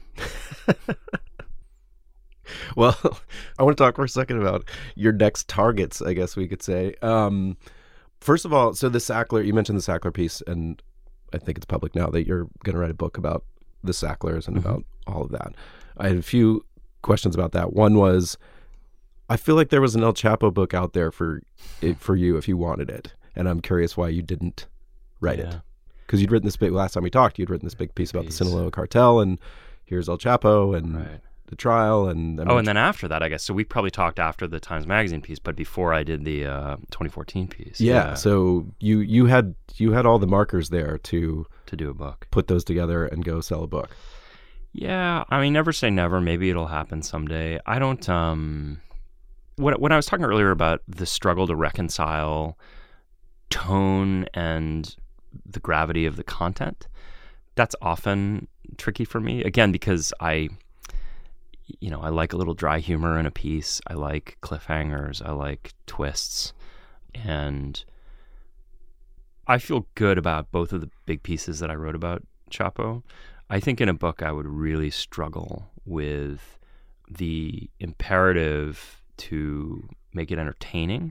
Well, I want to talk for a second about your next targets, I guess we could say. First of all, so the Sackler, you mentioned the Sackler piece, and I think it's public now that you're going to write a book about the Sacklers and about all of that. I had a few questions about that. One was, I feel like there was an El Chapo book out there for you if you wanted it, and I'm curious why you didn't write it. Because you'd written this big, last time we talked, you'd written this big piece about the Sinaloa cartel, and here's El Chapo and the trial. And and then after that, I guess, so we probably talked after the Times Magazine piece, but before I did the 2014 piece. Yeah. So you had all the markers there to do a book, put those together and go sell a book. Yeah. I mean, never say never. Maybe it'll happen someday. I don't, when I was talking earlier about the struggle to reconcile tone and the gravity of the content, that's often tricky for me. Again, because I like a little dry humor in a piece. I like cliffhangers. I like twists. And I feel good about both of the big pieces that I wrote about Chapo. I think in a book I would really struggle with the imperative to make it entertaining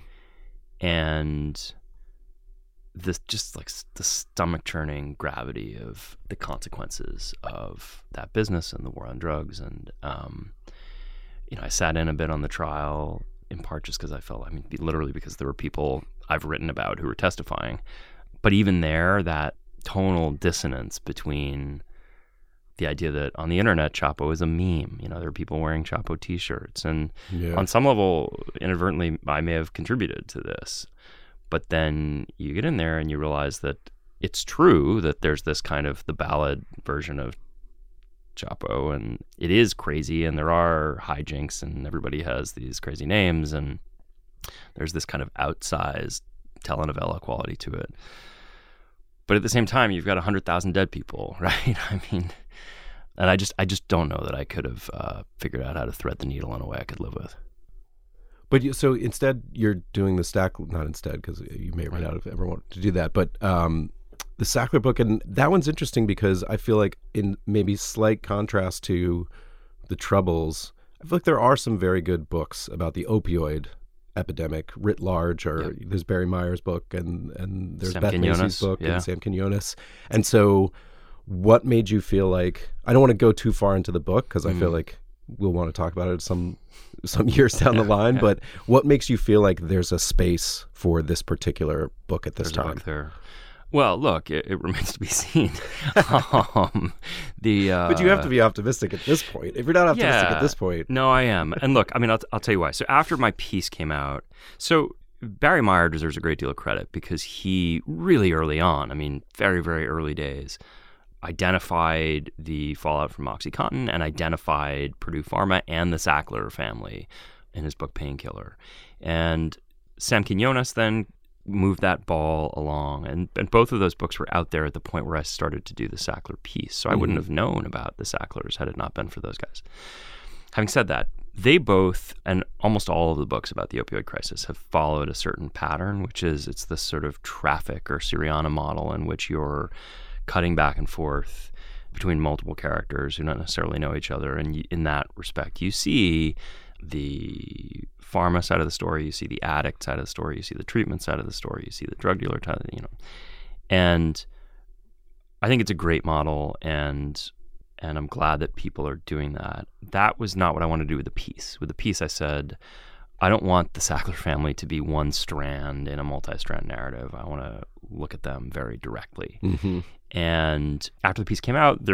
and this just like the stomach churning gravity of the consequences of that business and the war on drugs. And I sat in a bit on the trial in part just because I felt, I mean, literally because there were people I've written about who were testifying. But even there, that tonal dissonance between the idea that on the internet Chapo is a meme, there are people wearing Chapo t-shirts, and on some level inadvertently I may have contributed to this. But then you get in there and you realize that it's true that there's this kind of the ballad version of Chapo, and it is crazy, and there are hijinks, and everybody has these crazy names, and there's this kind of outsized telenovela quality to it. But at the same time, you've got 100,000 dead people, right? I mean, and I just don't know that I could have figured out how to thread the needle in a way I could live with. But so instead, you're doing the not instead, because you may run out of everyone to do that, but the Sackler book, and that one's interesting because I feel like in maybe slight contrast to the Troubles, I feel like there are some very good books about the opioid epidemic writ large, or there's Barry Meyer's book, and there's Sam Beth Quinones, Macy's book, and Sam Quinones. And so what made you feel like, I don't want to go too far into the book because I feel like we'll want to talk about it some years down the line, but what makes you feel like there's a space for this particular book at this time? A book there. Well, look, it remains to be seen. But you have to be optimistic at this point. If you're not optimistic at this point. No, I am. And look, I mean, I'll tell you why. So after my piece came out, so Barry Meyer deserves a great deal of credit because he really early on, I mean, very, very early days, identified the fallout from OxyContin and identified Purdue Pharma and the Sackler family in his book Painkiller. And Sam Quinones then moved that ball along. And both of those books were out there at the point where I started to do the Sackler piece. So I wouldn't have known about the Sacklers had it not been for those guys. Having said that, they both, and almost all of the books about the opioid crisis, have followed a certain pattern, which is it's this sort of Traffic or Syriana model in which you're cutting back and forth between multiple characters who don't necessarily know each other. And in that respect, you see the pharma side of the story, you see the addict side of the story, you see the treatment side of the story, you see the drug dealer side, And I think it's a great model, and I'm glad that people are doing that. That was not what I wanted to do with the piece. With the piece, I said, I don't want the Sackler family to be one strand in a multi-strand narrative. I want to look at them very directly. And after the piece came out, there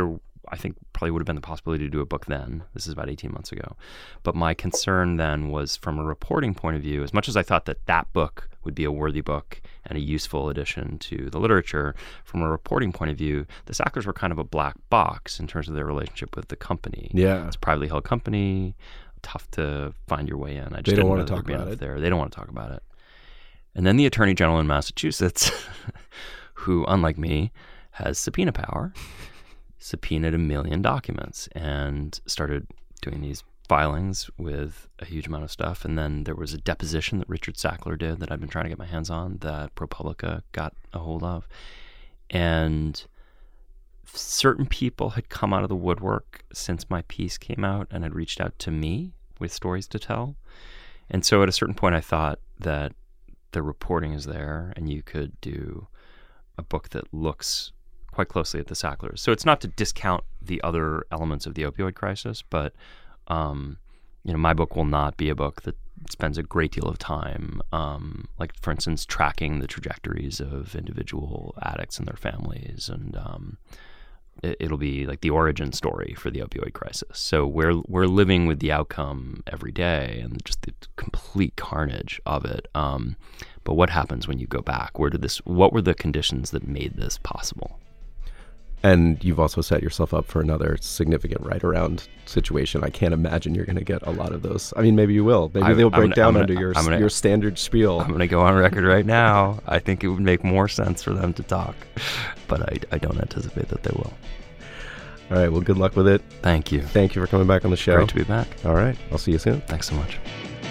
I think probably would have been the possibility to do a book then. This is about 18 months ago. But my concern then was from a reporting point of view, as much as I thought that book would be a worthy book and a useful addition to the literature, from a reporting point of view, the Sacklers were kind of a black box in terms of their relationship with the company. Yeah. It's a privately held company, tough to find your way in. I just they don't didn't want know to talk there'd be about enough it. there. They don't want to talk about it. And then the Attorney General in Massachusetts, who, unlike me, has subpoena power, subpoenaed 1 million documents and started doing these filings with a huge amount of stuff. And then there was a deposition that Richard Sackler did that I've been trying to get my hands on that ProPublica got a hold of. And certain people had come out of the woodwork since my piece came out and had reached out to me with stories to tell. And so at a certain point I thought that the reporting is there and you could do a book that looks quite closely at the Sacklers. So it's not to discount the other elements of the opioid crisis, but my book will not be a book that spends a great deal of time, like, for instance, tracking the trajectories of individual addicts and their families. And it'll be like the origin story for the opioid crisis. So we're living with the outcome every day and just the complete carnage of it. But what happens when you go back? What were the conditions that made this possible? And you've also set yourself up for another significant write-around situation. I can't imagine you're going to get a lot of those. I mean, maybe you will. Maybe they'll break down under your standard spiel. I'm going to go on record right now. I think it would make more sense for them to talk, but I don't anticipate that they will. All right. Well, good luck with it. Thank you. Thank you for coming back on the show. Great to be back. All right. I'll see you soon. Thanks so much.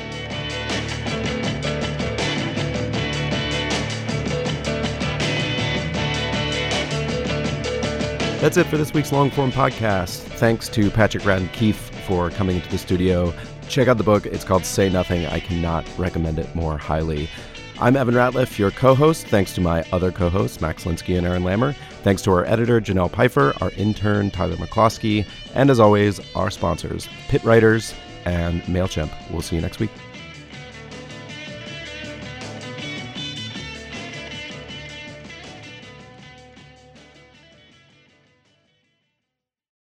That's it for this week's long-form podcast. Thanks to Patrick Radden Keefe for coming into the studio. Check out the book. It's called Say Nothing. I cannot recommend it more highly. I'm Evan Ratliff, your co-host. Thanks to my other co-hosts, Max Linsky and Aaron Lammer. Thanks to our editor, Janelle Pfeiffer, our intern, Tyler McCloskey, and as always, our sponsors, Pitt Writers and MailChimp. We'll see you next week.